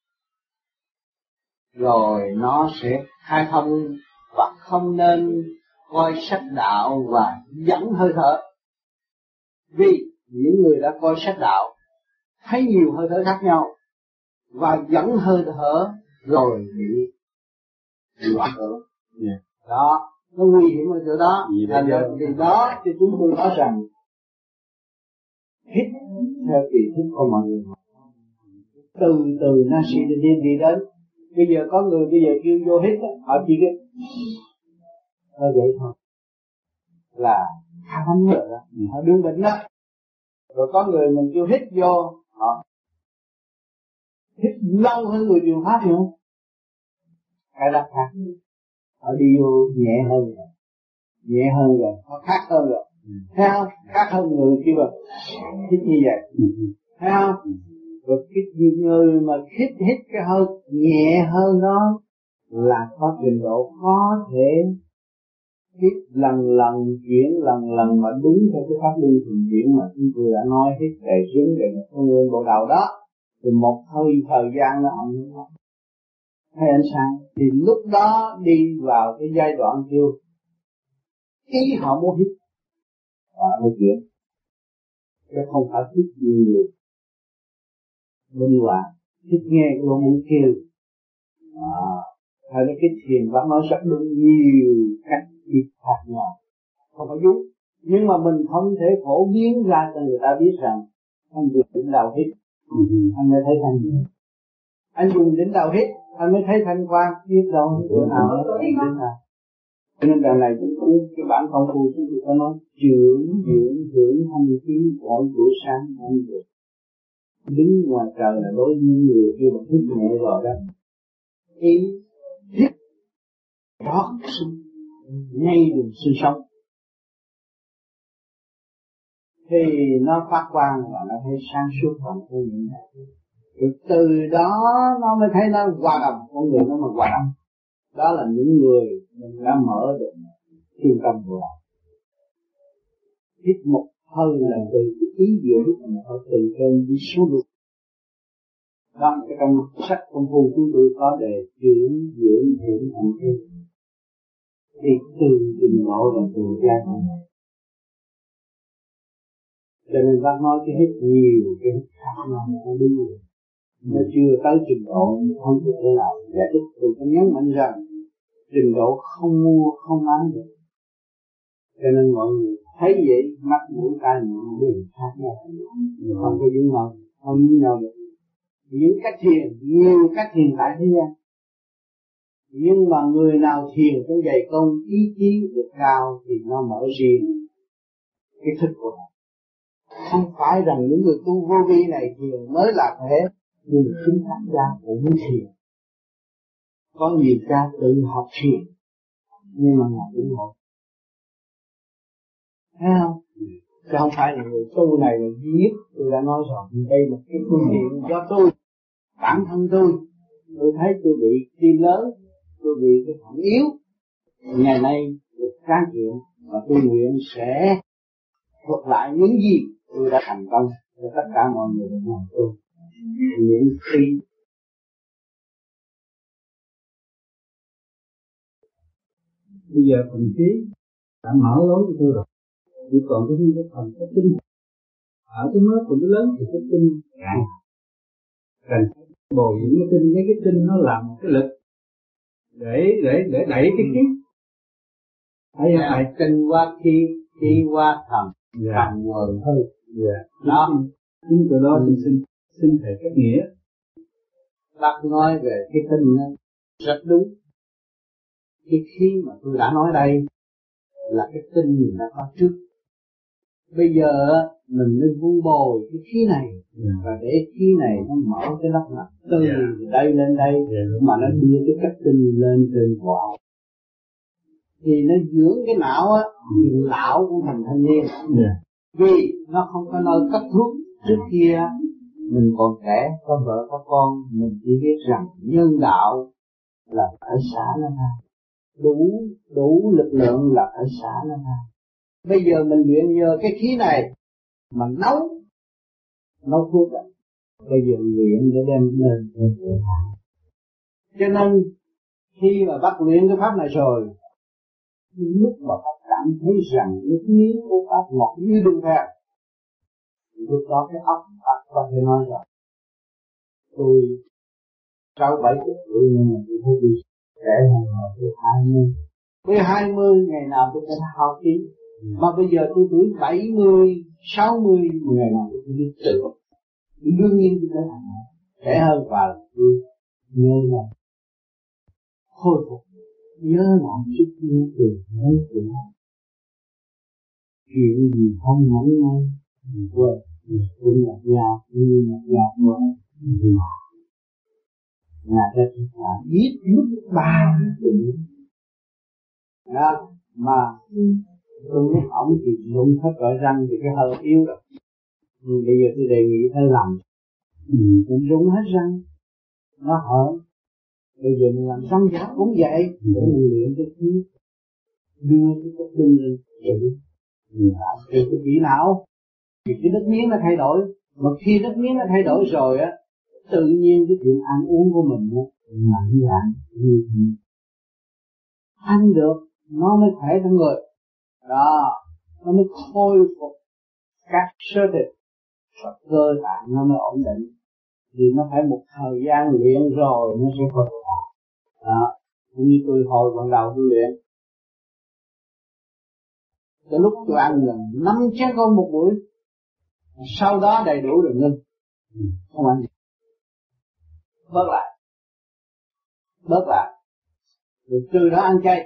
rồi nó sẽ khai thông. Và không nên coi sách đạo và dẫn hơi thở, vì những người đã coi sách đạo thấy nhiều hơi thở khác nhau và dẫn hơi thở rồi bị loạn tưởng. Đó, nó nguy hiểm ở chỗ đó. Vì đó thì chúng tôi nói rằng hít theo kỳ hít của mọi người, từ từ nó sẽ đi đến. Bây giờ có người bây giờ kêu vô hít đó, họ chỉ cái vậy thôi là khá lắm rồi đó, họ đương bệnh đó. Rồi có người mình kêu hít vô, họ hít lâu hơn người truyền pháp nữa, cái đó khác. Họ đi vô nhẹ hơn rồi, nó khác hơn rồi, thấy không? Khác hơn người kia mà hít như vậy, thấy không? Rồi cái người mà hít cái hơi nhẹ hơn đó là có trình độ có thể hít lần chuyển lần mà đúng theo cái pháp luân thường chuyển mà chúng tôi đã nói, hít đầy xuống để con người bộ đầu đó, thì một hơi thời gian nó không thấy ánh sáng, thì lúc đó đi vào cái giai đoạn kêu ý họ muốn hít và nó chuyển, chứ không phải hít nhiều minh họa, hít nghe của muốn kêu. Hay là cái thiền pháp nói rất đúng, nhiều cách hít khác nhau, không phải đúng, nhưng mà mình không thể phổ biến ra cho người ta biết rằng anh dùng đỉnh đầu hít, anh mới thấy thanh nhẹ. Anh dùng đỉnh đầu hít, anh mới thấy thanh quan, biết đâu chỗ nào nó đến nào. Cho nên đằng này cái bản công phu chúng tôi có nói dưỡng hưởng thanh khí mỗi buổi sáng anh được. Đứng ngoài trời là đối với người kia mà hít nhẹ rồi đó, ý hít đó ngay đường sinh sống thì nó phát quang và nó thấy sáng suốt bằng cái những này. Rồi từ đó nó mới thấy nó hòa đồng, con người nó mà hòa đồng. Đó là những người mình đã mở được trung tâm của họ. Hít một hơi là từ ý nghĩa hít một hơi từ trên đi xuống được. Đó, cái trong sách công phu chúng tôi có đề dưỡng thành khí. Thì từ trình độ là từ giai đoạn này. Cho nên bác nói cái hít nhiều, cái hít khác nhau, nó đúng rồi. Nó chưa tới trình độ, không có thể nào giải thích. Tôi có nhấn mạnh rằng trình độ không mua, không bán được. Cho nên mọi người thấy vậy, mắt mũi tai miệng đều khác nhau, không có giống nhau, không giống nhau được. Những cách thiền, nhiều cách thiền tại thế gian, nhưng mà người nào thiền trong dày công ý chí được cao thì nó mở riêng cái thức của họ. Không phải rằng những người tu vô vi này thiền mới là thế, nhưng chính tác gia cũng muốn thiền. Có nhiều ca tự học thiền nhưng mà ngồi ủng hộ, thấy không? Chứ không phải là người tu này là duy nhất. Tôi đã nói rồi, đây là cái phương tiện do tôi, bản thân tôi thấy tôi bị tim lớn, tôi bị cái phản yếu. Ngày nay được can thiệp và tôi nguyện sẽ thuật lại những gì tôi đã thành công cho tất cả mọi người được làm tôi. Những khi bây giờ phần khí đã mở lối cho tôi rồi, chỉ còn cái phần cái tinh ở cái mớ của nó lớn thì cái tinh cần bồi dưỡng cái tinh, cái tinh nó làm cái lực để đẩy cái khí. Thấy phải tinh qua khí qua thần, thần nguồn hơi. Đó, chính từ đó xin thầy các nghĩa. Bác nói về cái tinh rất đúng. Cái khí mà tôi đã nói đây là cái tinh mình đã có trước. Bây giờ mình nên vun bồi cái khí này và để khí này nó mở cái lớp mặt từ đây lên đây mà nó đưa cái cách tinh lên trên bộ. Thì nó dưỡng cái não á, lão cũng thành thanh niên. Vì nó không có nơi cấp thuốc. Trước kia mình còn trẻ, có vợ có con, mình chỉ biết rằng nhân đạo là phải xả nó ra, đủ lực lượng là phải xả nó ra. Bây giờ mình luyện nhờ cái khí này mà nấu thuốc bây giờ luyện để đem lên về. Cho nên khi mà bắt luyện cái pháp này rồi, lúc mà bạn cảm thấy rằng nước miếng của pháp ngọt như đường phèn, lúc đó cái óc bạn có thể nói rằng tôi 6-7 tuổi nhưng mà tôi thấy đi trẻ hơn rồi, tôi 20. Với 20 ngày nào tôi cũng hao khí, mà bây giờ tôi tuổi 70, 60, ngày nào tôi cũng đi tự. Đương nhiên tôi thấy trẻ hơn và tôi nhớ là khôi phục, nhớ lại chút nhớ từ mấy tuổi. Chuyện gì không nhẫn ngay, mình quên, mình cũng nhặt nhạt, như nhặt nhạt quá, nhà ra chúng ta biết lúc 3 tuổi. Đó, mà tôi biết ổng thì dùng hết loại răng thì cái hơi yếu rồi. Bây giờ tôi đề nghị phải làm, cũng rung hết răng, nó hở. Bây giờ mình làm răng giả cũng vậy, để mình luyện cái thứ, đưa cái chất linh lên chữ, từ cái vị não, thì cái đất miếng nó thay đổi. Mà khi đất miếng nó thay đổi rồi á, tự nhiên cái chuyện ăn uống của mình á, mạnh dạn như thế. Ăn được, nó mới khỏe trong người. Đó, nó mới khôi phục các cơ thịt và cơ tạng nó mới ổn định. Thì nó phải một thời gian luyện rồi nó sẽ khôi phục. Đó, như tôi hồi ban đầu tôi luyện. Cái lúc tôi ăn là 5 chén cơm một buổi, sau đó đầy đủ rồi ngưng, không ăn gì. Bớt lại, rồi từ đó ăn chay.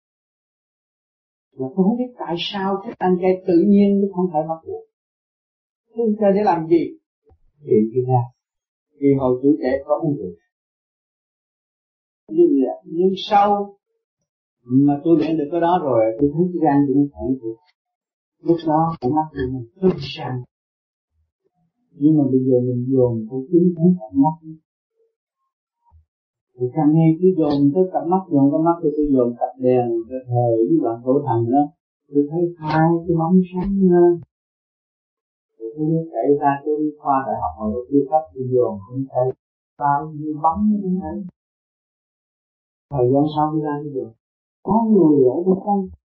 Mà tôi không biết tại sao thích ăn chay tự nhiên chứ không phải bắt buộc. Tôi ăn chay để làm gì? Chuyện kia ra. Vì hồi tuổi trẻ có uống rượu. Nhưng sau mà tôi luyện được cái đó rồi, tôi thấy cái gan tôi khỏe rồi. Lúc đó cũng mắt tôi rất sang. Nhưng mà bây giờ mình dồn tôi chính thấy cặp mắt. Tôi càng nghe cứ dồn tới cặp mắt, dồn cái mắt tôi dồn cặp đèn, cái thời với bạn tổ thành đó. Tôi thấy hai cái bóng sáng lên. Tôi chạy ra tôi đi khoa đại học rồi tôi cấp tôi dồn không thấy bao nhiêu bóng như thế. Thời gian sau tôi ra đi được. Có người ở bên trong.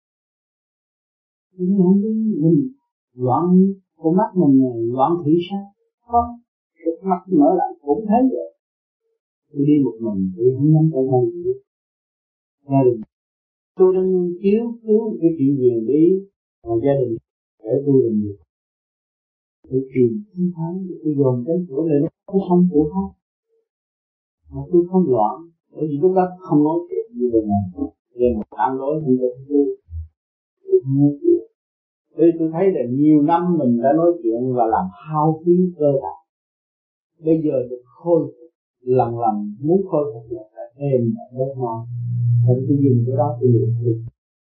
Nhưng không biết mình loạn con mắt mình này, loạn thị sao? Không, cái mắt mở lại cũng thấy vậy. Tôi đi một mình, tôi không nắm tay nhau gì. Gia đình tôi đang cứu cái chuyện quyền lý, còn gia đình để tôi làm việc. Tôi tìm không thấy, tôi dồn đến chỗ này nó không chỗ khác. Mà tôi không loạn, bởi vì lúc đó không nói chuyện như vậy này. Về một ăn nói như vậy tôi không nói chuyện. Bởi vì tôi thấy là nhiều năm mình đã nói chuyện và làm hao phí cơ bản. Bây giờ được khôi phục, lần muốn khôi phục được là êm và tốt ngon. Nên tôi dùng cái đó tôi luyện được.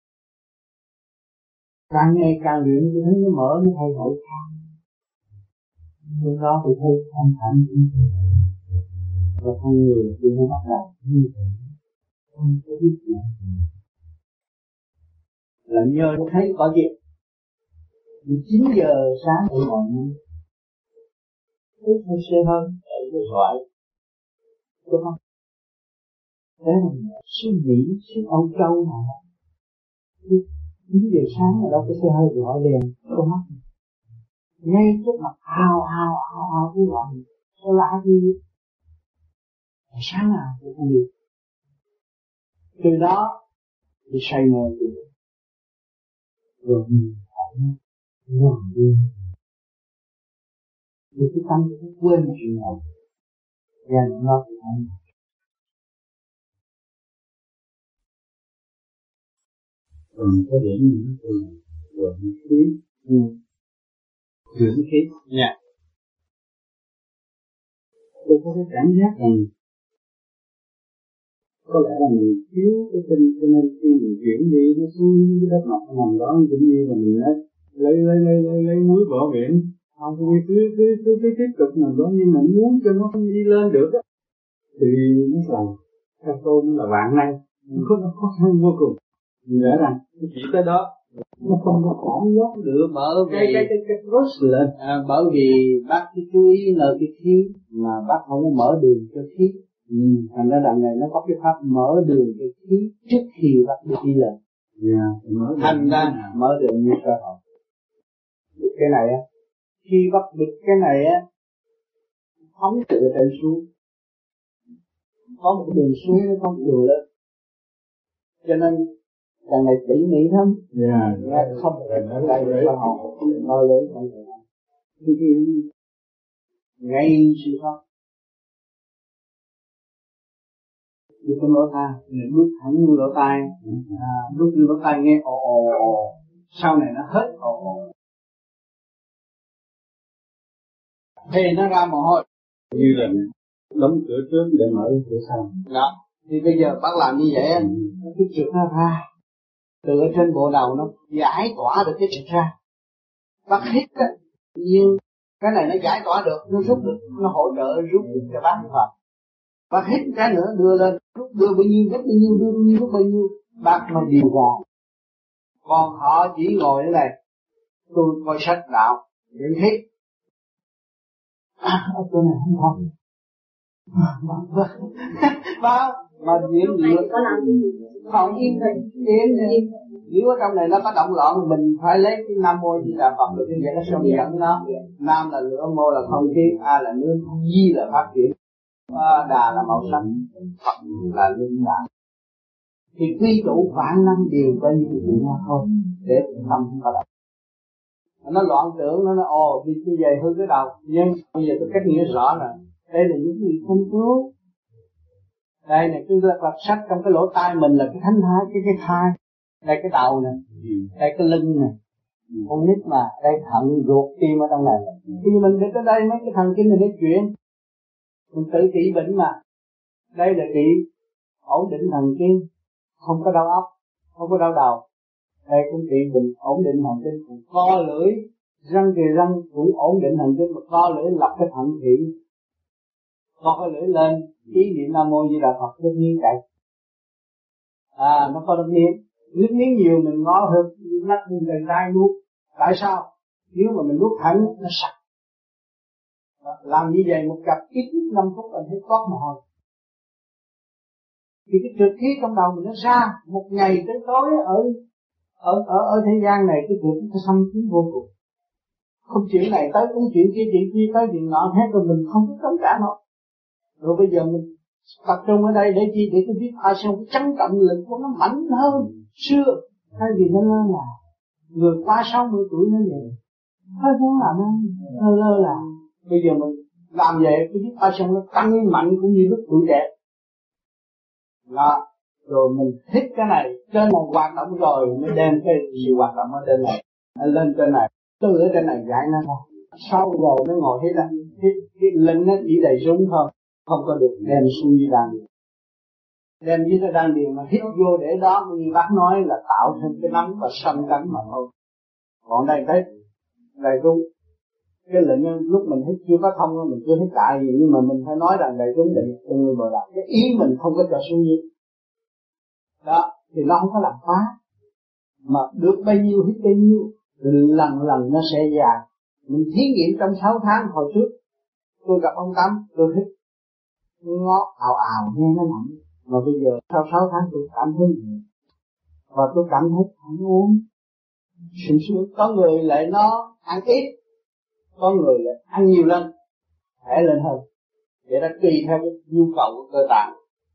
Càng ngày càng luyện tôi thấy nó mở, nó thay đổi khác. Lúc đó tôi thấy thanh thản và con người tôi nó bắt đầu như vậy. Không có biết gì. Là nhờ tôi thấy có chuyện. 9 giờ sáng tôi ngồi nghe. Tôi xe hơn, để tôi gọi. Tôi không. Thế là suy nghĩ, suy Âu Châu mà. 9 giờ sáng mà đâu có xe hơi gọi đèn, tôi mất. Ngay trước mặt hào tôi gọi. Sao lạ gì? Sáng nào tôi không biết. Từ đó tôi say mê tôi. Rồi mình phải làm đi. Vì cái tâm tôi quên chuyện này. Và nó thì không. Có điểm những từ luận khí. Dưỡng khí. Dạ. Tôi có cái cảm giác rằng có lẽ là mình thiếu cái tinh, cho nên khi mình chuyển đi nó xuống cái đất mặt nằm đó cũng như là mình lấy muối bỏ biển, không cứ tiếp tục nằm đó, nhưng mà muốn cho nó đi lên được á thì nó là theo tôi nó là vạn năng, nó khó khăn vô cùng. Mình lẽ rằng chỉ tới đó nó không có cảm giác được bởi vì cái rush lên. Bởi vì bác chỉ chú ý nơi cái khí mà bác không có mở đường cho khí. Thành ra đằng này nó có cái pháp mở đường cho khí trước khi bác đi lên. Thành ra mở đường như cơ hội. Cái này á, khi bắt được cái này á, phóng tựa trên xuống, có một đường xuống nó không đường lên, cho nên đằng này tỉ mỉ lắm. Nghe không ở đây cơ hội mơ lớn không thể nào. Ngay sự thật. Như con lỗ tai, bước thẳng như lỗ tai, bước như lỗ tai nghe ồ ồ ồ, sau này nó hết ồ ồ. Thì nó ra mồ hôi. Như là đóng cửa trước để mở cửa sau. Đó. Thì bây giờ bác làm như vậy, cái trượt nó ra, từ ở trên bộ đầu nó giải tỏa được cái trượt ra. Bác hít á, nhưng cái này nó giải tỏa được, nó rút được, nó hỗ trợ rút được cho bác Phật. Bác hít cái nữa đưa lên, đưa bao nhiêu, rất bao nhiêu, đưa bao nhiêu, rất bao nhiêu, bác mới điều ra. Còn họ chỉ ngồi ở đây, tôi coi sách đạo, những hít. Tôi này không không. Bao mà diễn lượt còn im thôi, im. Nếu ở trong này nó có động loạn, mình phải lấy cái Nam Mô Di Đà Phật để nó xong dẫn nó. Nam là lửa, mô là không khí, A là nước, Di là phát triển, Đà là màu sắc, Phật là linh đạo. Thì quy tụ vạn năng đều có như vậy nó thôi, để tâm không có động. Nó loạn tưởng, nó nói ồ đi như vậy hư cái đầu, nhưng bây giờ tôi cách nghĩa rõ là đây là những gì không cứu. Đây này cứ lật sách trong cái lỗ tai mình là cái thánh thai, cái thai, đây cái đầu này, đây cái lưng này, con nít mà, đây thận ruột tim ở trong này. Khi mình để tới đây mấy cái thần kinh này nói chuyện, mình tự trị bệnh mà. Đây là trị ổn định thần kinh, không có đau óc, không có đau đầu. Đây cũng trị bệnh ổn định thần kinh, cũng co lưỡi, răng kề răng cũng ổn định thần kinh, mà co lưỡi lập cái thận thị. Co cái lưỡi lên, ý niệm Nam Mô Di Đà Phật nước miếng chảy. Nó có nước miếng. Nước miếng nhiều mình ngó hơn, nách lên gần tay nuốt. Tại sao? Nếu mà mình nuốt thẳng, nó sặc. Làm như vậy một cặp ít 5 phút là hết toát mồ hôi. Thì cái trượt khí trong đầu mình nó ra, một ngày tới tối ở thế gian này cái trượt nó xâm chiếm vô cùng. Không chuyện này tới cũng chuyện kia tới chuyện nọ hết rồi mình không có chống trả nổi. Rồi bây giờ mình tập trung ở đây để chi? Để cái biết Asean cái chấn động lực của nó mạnh hơn xưa. Thay vì nó lơ là người qua 60 tuổi nó vậy, hơi muốn làm nó lơ là. Bây giờ mình làm vậy cái biết Asean nó tăng mạnh cũng như lúc tuổi trẻ. Đó. Rồi mình thích cái này, trên này hoạt động rồi mới đem cái sự hoạt động ở trên này lên trên này, từ ở trên này giải nó ra. Sau rồi nó ngồi hết là cái lưng nó chỉ đầy súng thôi, không có được đem xuống như đan điền. Đem như cái đan điền mà hít vô để đó như bác nói là tạo thêm cái nấm và sân cắn mà thôi. Còn đây thấy đầy trung cái lệnh lúc mình hít chưa có thông mình chưa hít lại gì, nhưng mà mình phải nói rằng đầy trung định cho người bờ đạo, cái ý mình không có cho xuống dưới. Đó thì nó không có làm phá, mà được bao nhiêu hít bao nhiêu, lần nó sẽ già. Mình thí nghiệm trong 6 tháng hồi trước tôi gặp ông Tám, tôi hít ngó ào nghe nó nặng, mà bây giờ sau 6 tháng tôi cảm thấy gì, và tôi cảm thấy không uống sung sướng. Có người lại nó ăn ít, có người lại ăn nhiều lên, khỏe lên hơn. Vậy đó tùy theo cái nhu cầu của cơ tạng.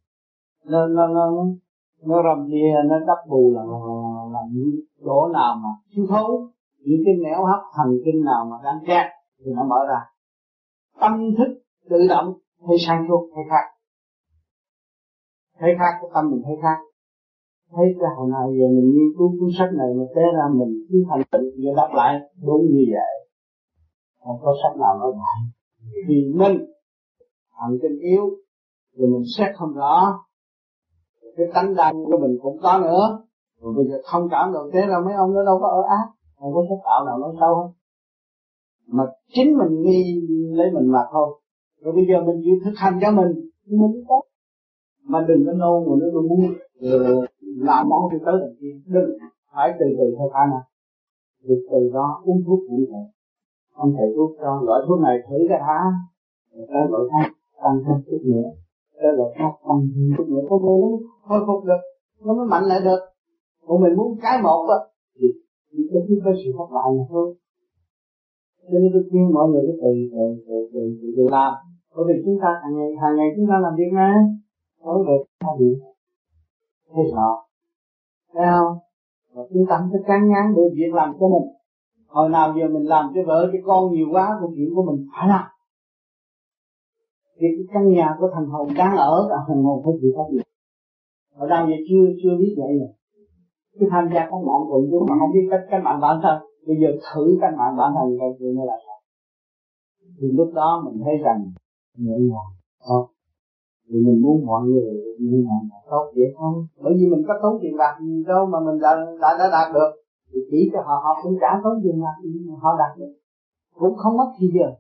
Nó rầm ria, nó đắp bù là những chỗ nào mà thiếu thốn, những cái nẻo hấp thần kinh nào mà đang kẹt thì nó mở ra. Tâm thức tự động hay sang suốt hay khác. Thấy khác cái tâm mình thấy khác. Thấy cái hồi nào giờ mình nghiên cứu cuốn sách này mà té ra mình cứ thành tựu và đáp lại đúng như vậy. Không có sách nào nói lại. Thì mình thần kinh yếu rồi mình xét không rõ. Cái tánh đăng của mình cũng có nữa. Rồi bây giờ thông cảm rồi té ra mấy ông đó đâu có ở ác. Không có sách đạo nào nói sâu hết. Mà chính mình nghi lấy mình mà thôi. Rồi bây giờ mình chịu thực hành cho mình tốt. Mà đừng có nôn mà nó muốn làm món thì tới đằng kia. Đừng, phải từ từ theo khả năng. Từ từ đó uống thuốc cũng vậy. Ông thầy thuốc cho loại thuốc này thử cái đã, cái loại khác tăng thêm chút nữa, cái loại khác tăng thêm chút nữa, có vô lắm khôi phục được, nó mới mạnh lại được. Còn mình muốn cái một á thì chỉ có sự thất bại mà thôi. Cho nên tôi khuyên mọi người cứ từ làm, bởi vì chúng ta hàng ngày chúng ta làm việc mà, nói về ta bị thế sợ, thấy không? Và chúng ta phải cán ngán để việc làm cho mình. Hồi nào giờ mình làm cho vợ cho con nhiều quá, câu chuyện của mình phải làm. Thì cái căn nhà của thằng Hồng đang ở, thằng Hồng phải chịu trách nhiệm. Hồi nào giờ chưa biết vậy rồi. Cứ tham gia các mạng quần chúng mà không biết cách mạng bản thân. Bây giờ thử cách mạng bản thân coi chuyện nó là sao. Thì lúc đó mình thấy rằng nhẹ nhàng thôi. Thì mình muốn mọi người nhẹ nhàng là tốt vậy thôi. Bởi vì mình có tốn tiền bạc gì đâu mà mình đã đạt được. Thì chỉ cho họ cũng trả tốn tiền bạc mà họ đạt được. Cũng không mất gì giờ.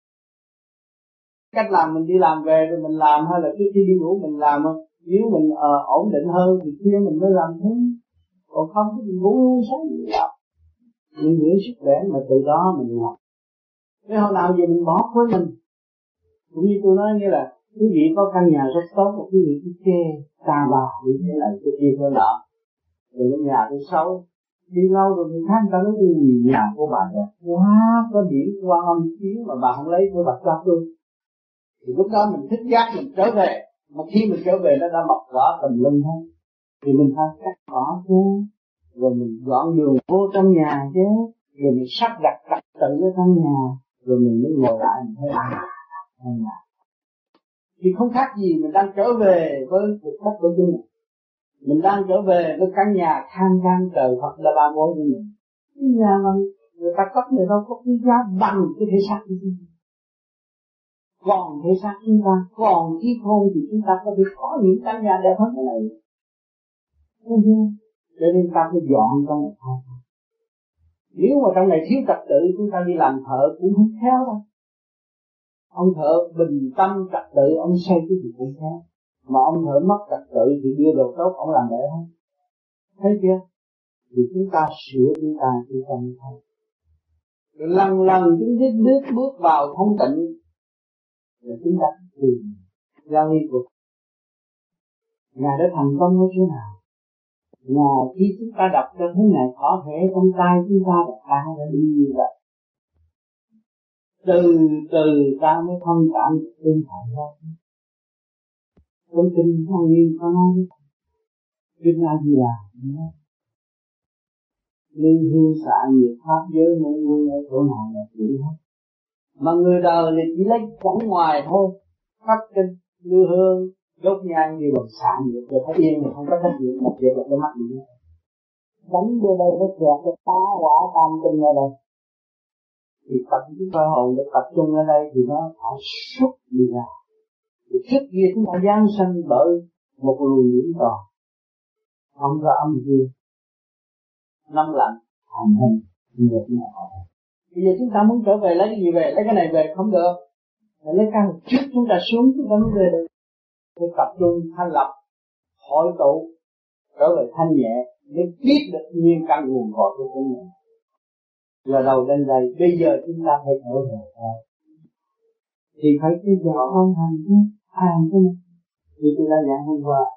Cách làm mình đi làm về rồi mình làm, hay là trước khi đi ngủ mình làm, nếu mình ổn định hơn thì kia mình mới làm thế. Còn không thì mình ngủ sáng mình làm. Mình giữ sức khỏe mà từ đó mình làm. Thế hồi nào giờ mình bỏ với mình. Cũng như tôi nói như là quý vị có căn nhà rất tốt mà quý vị cứ chê ta bà như thế này cái kia thôi nọ. Rồi cái nhà tôi xấu. Đi lâu rồi người khác ta nói gì nhà của bà đẹp quá, có điểm quan âm chiếu mà bà không lấy của bà cho tôi. Thì lúc đó mình thích giác mình trở về. Mà khi mình trở về nó đã mọc cỏ tùm lum hết. Thì mình phải cắt cỏ chứ. Rồi mình dọn đường vô trong nhà chứ. Rồi mình sắp đặt trật tự ở trong nhà. Rồi mình mới ngồi lại mình thấy nhà. Thì không khác gì mình đang trở về với cuộc đất của chúng mình. Mình đang trở về với căn nhà khang trang trời Phật là ba mối của mình. Cái nhà mà người ta cấp người đâu có cái giá bằng cái thể xác của chúng ta. Còn thể xác chúng ta, còn trí khôn thì chúng ta có thể có những căn nhà đẹp hơn cái này. Không chứ? Cho nên ta phải dọn trong một phòng. Nếu mà trong này thiếu trật tự, chúng ta đi làm thợ cũng không khéo đâu. Ông thợ bình tâm trật tự, ông xây cái gì cũng khéo. Mà ông thợ mất trật tự thì đưa đồ tốt, ông làm để không? Thấy chưa? Thì chúng ta sửa chúng ta thôi. Rồi lần chúng ta bước vào thanh tịnh, rồi chúng ta tìm giao ly cuộc. Ngài đã thành công ở chỗ nào? Ngài khi chúng ta đọc cho thấy Ngài có thể trong tay chúng ta đã đi như vậy. Từ ta mới thông cảm tương thoại ra. Trong kinh Hoa Nghiêm có nói kinh A Di Đà liên hương xạ nhiệt pháp giới mỗi người ở chỗ nào là chịu hết. Mà người đời thì chỉ lấy cảnh ngoài thôi, phát kinh đưa hương đốt nhang như bằng xạ nhiệt rồi thấy yên mà không có trách nhiệm một việc là cái mắt gì. Đánh đưa đây nó kẹt cái tá quả tam kinh ở đây. Thì tập cái cơ hồn để tập trung ở đây thì nó phải xuất đi ra. Thì trước kia chúng ta giáng sanh bởi một luồng điển toàn, không có âm dương, nóng lạnh, hành hình, nghiệp nào. Bây giờ chúng ta muốn trở về lấy cái gì về, lấy cái này về không được. Lấy cái trước chúng ta xuống chúng ta mới về được. Tôi tập trung thanh lập, hội tụ, trở về thanh nhẹ để biết được nguyên căn nguồn cội của chúng mình. Giờ đầu đến đây, bây giờ chúng ta phải trở về thôi. Thì phải cái giờ không hành chứ, ai hành chứ. Vì tôi đã giảng hôm qua,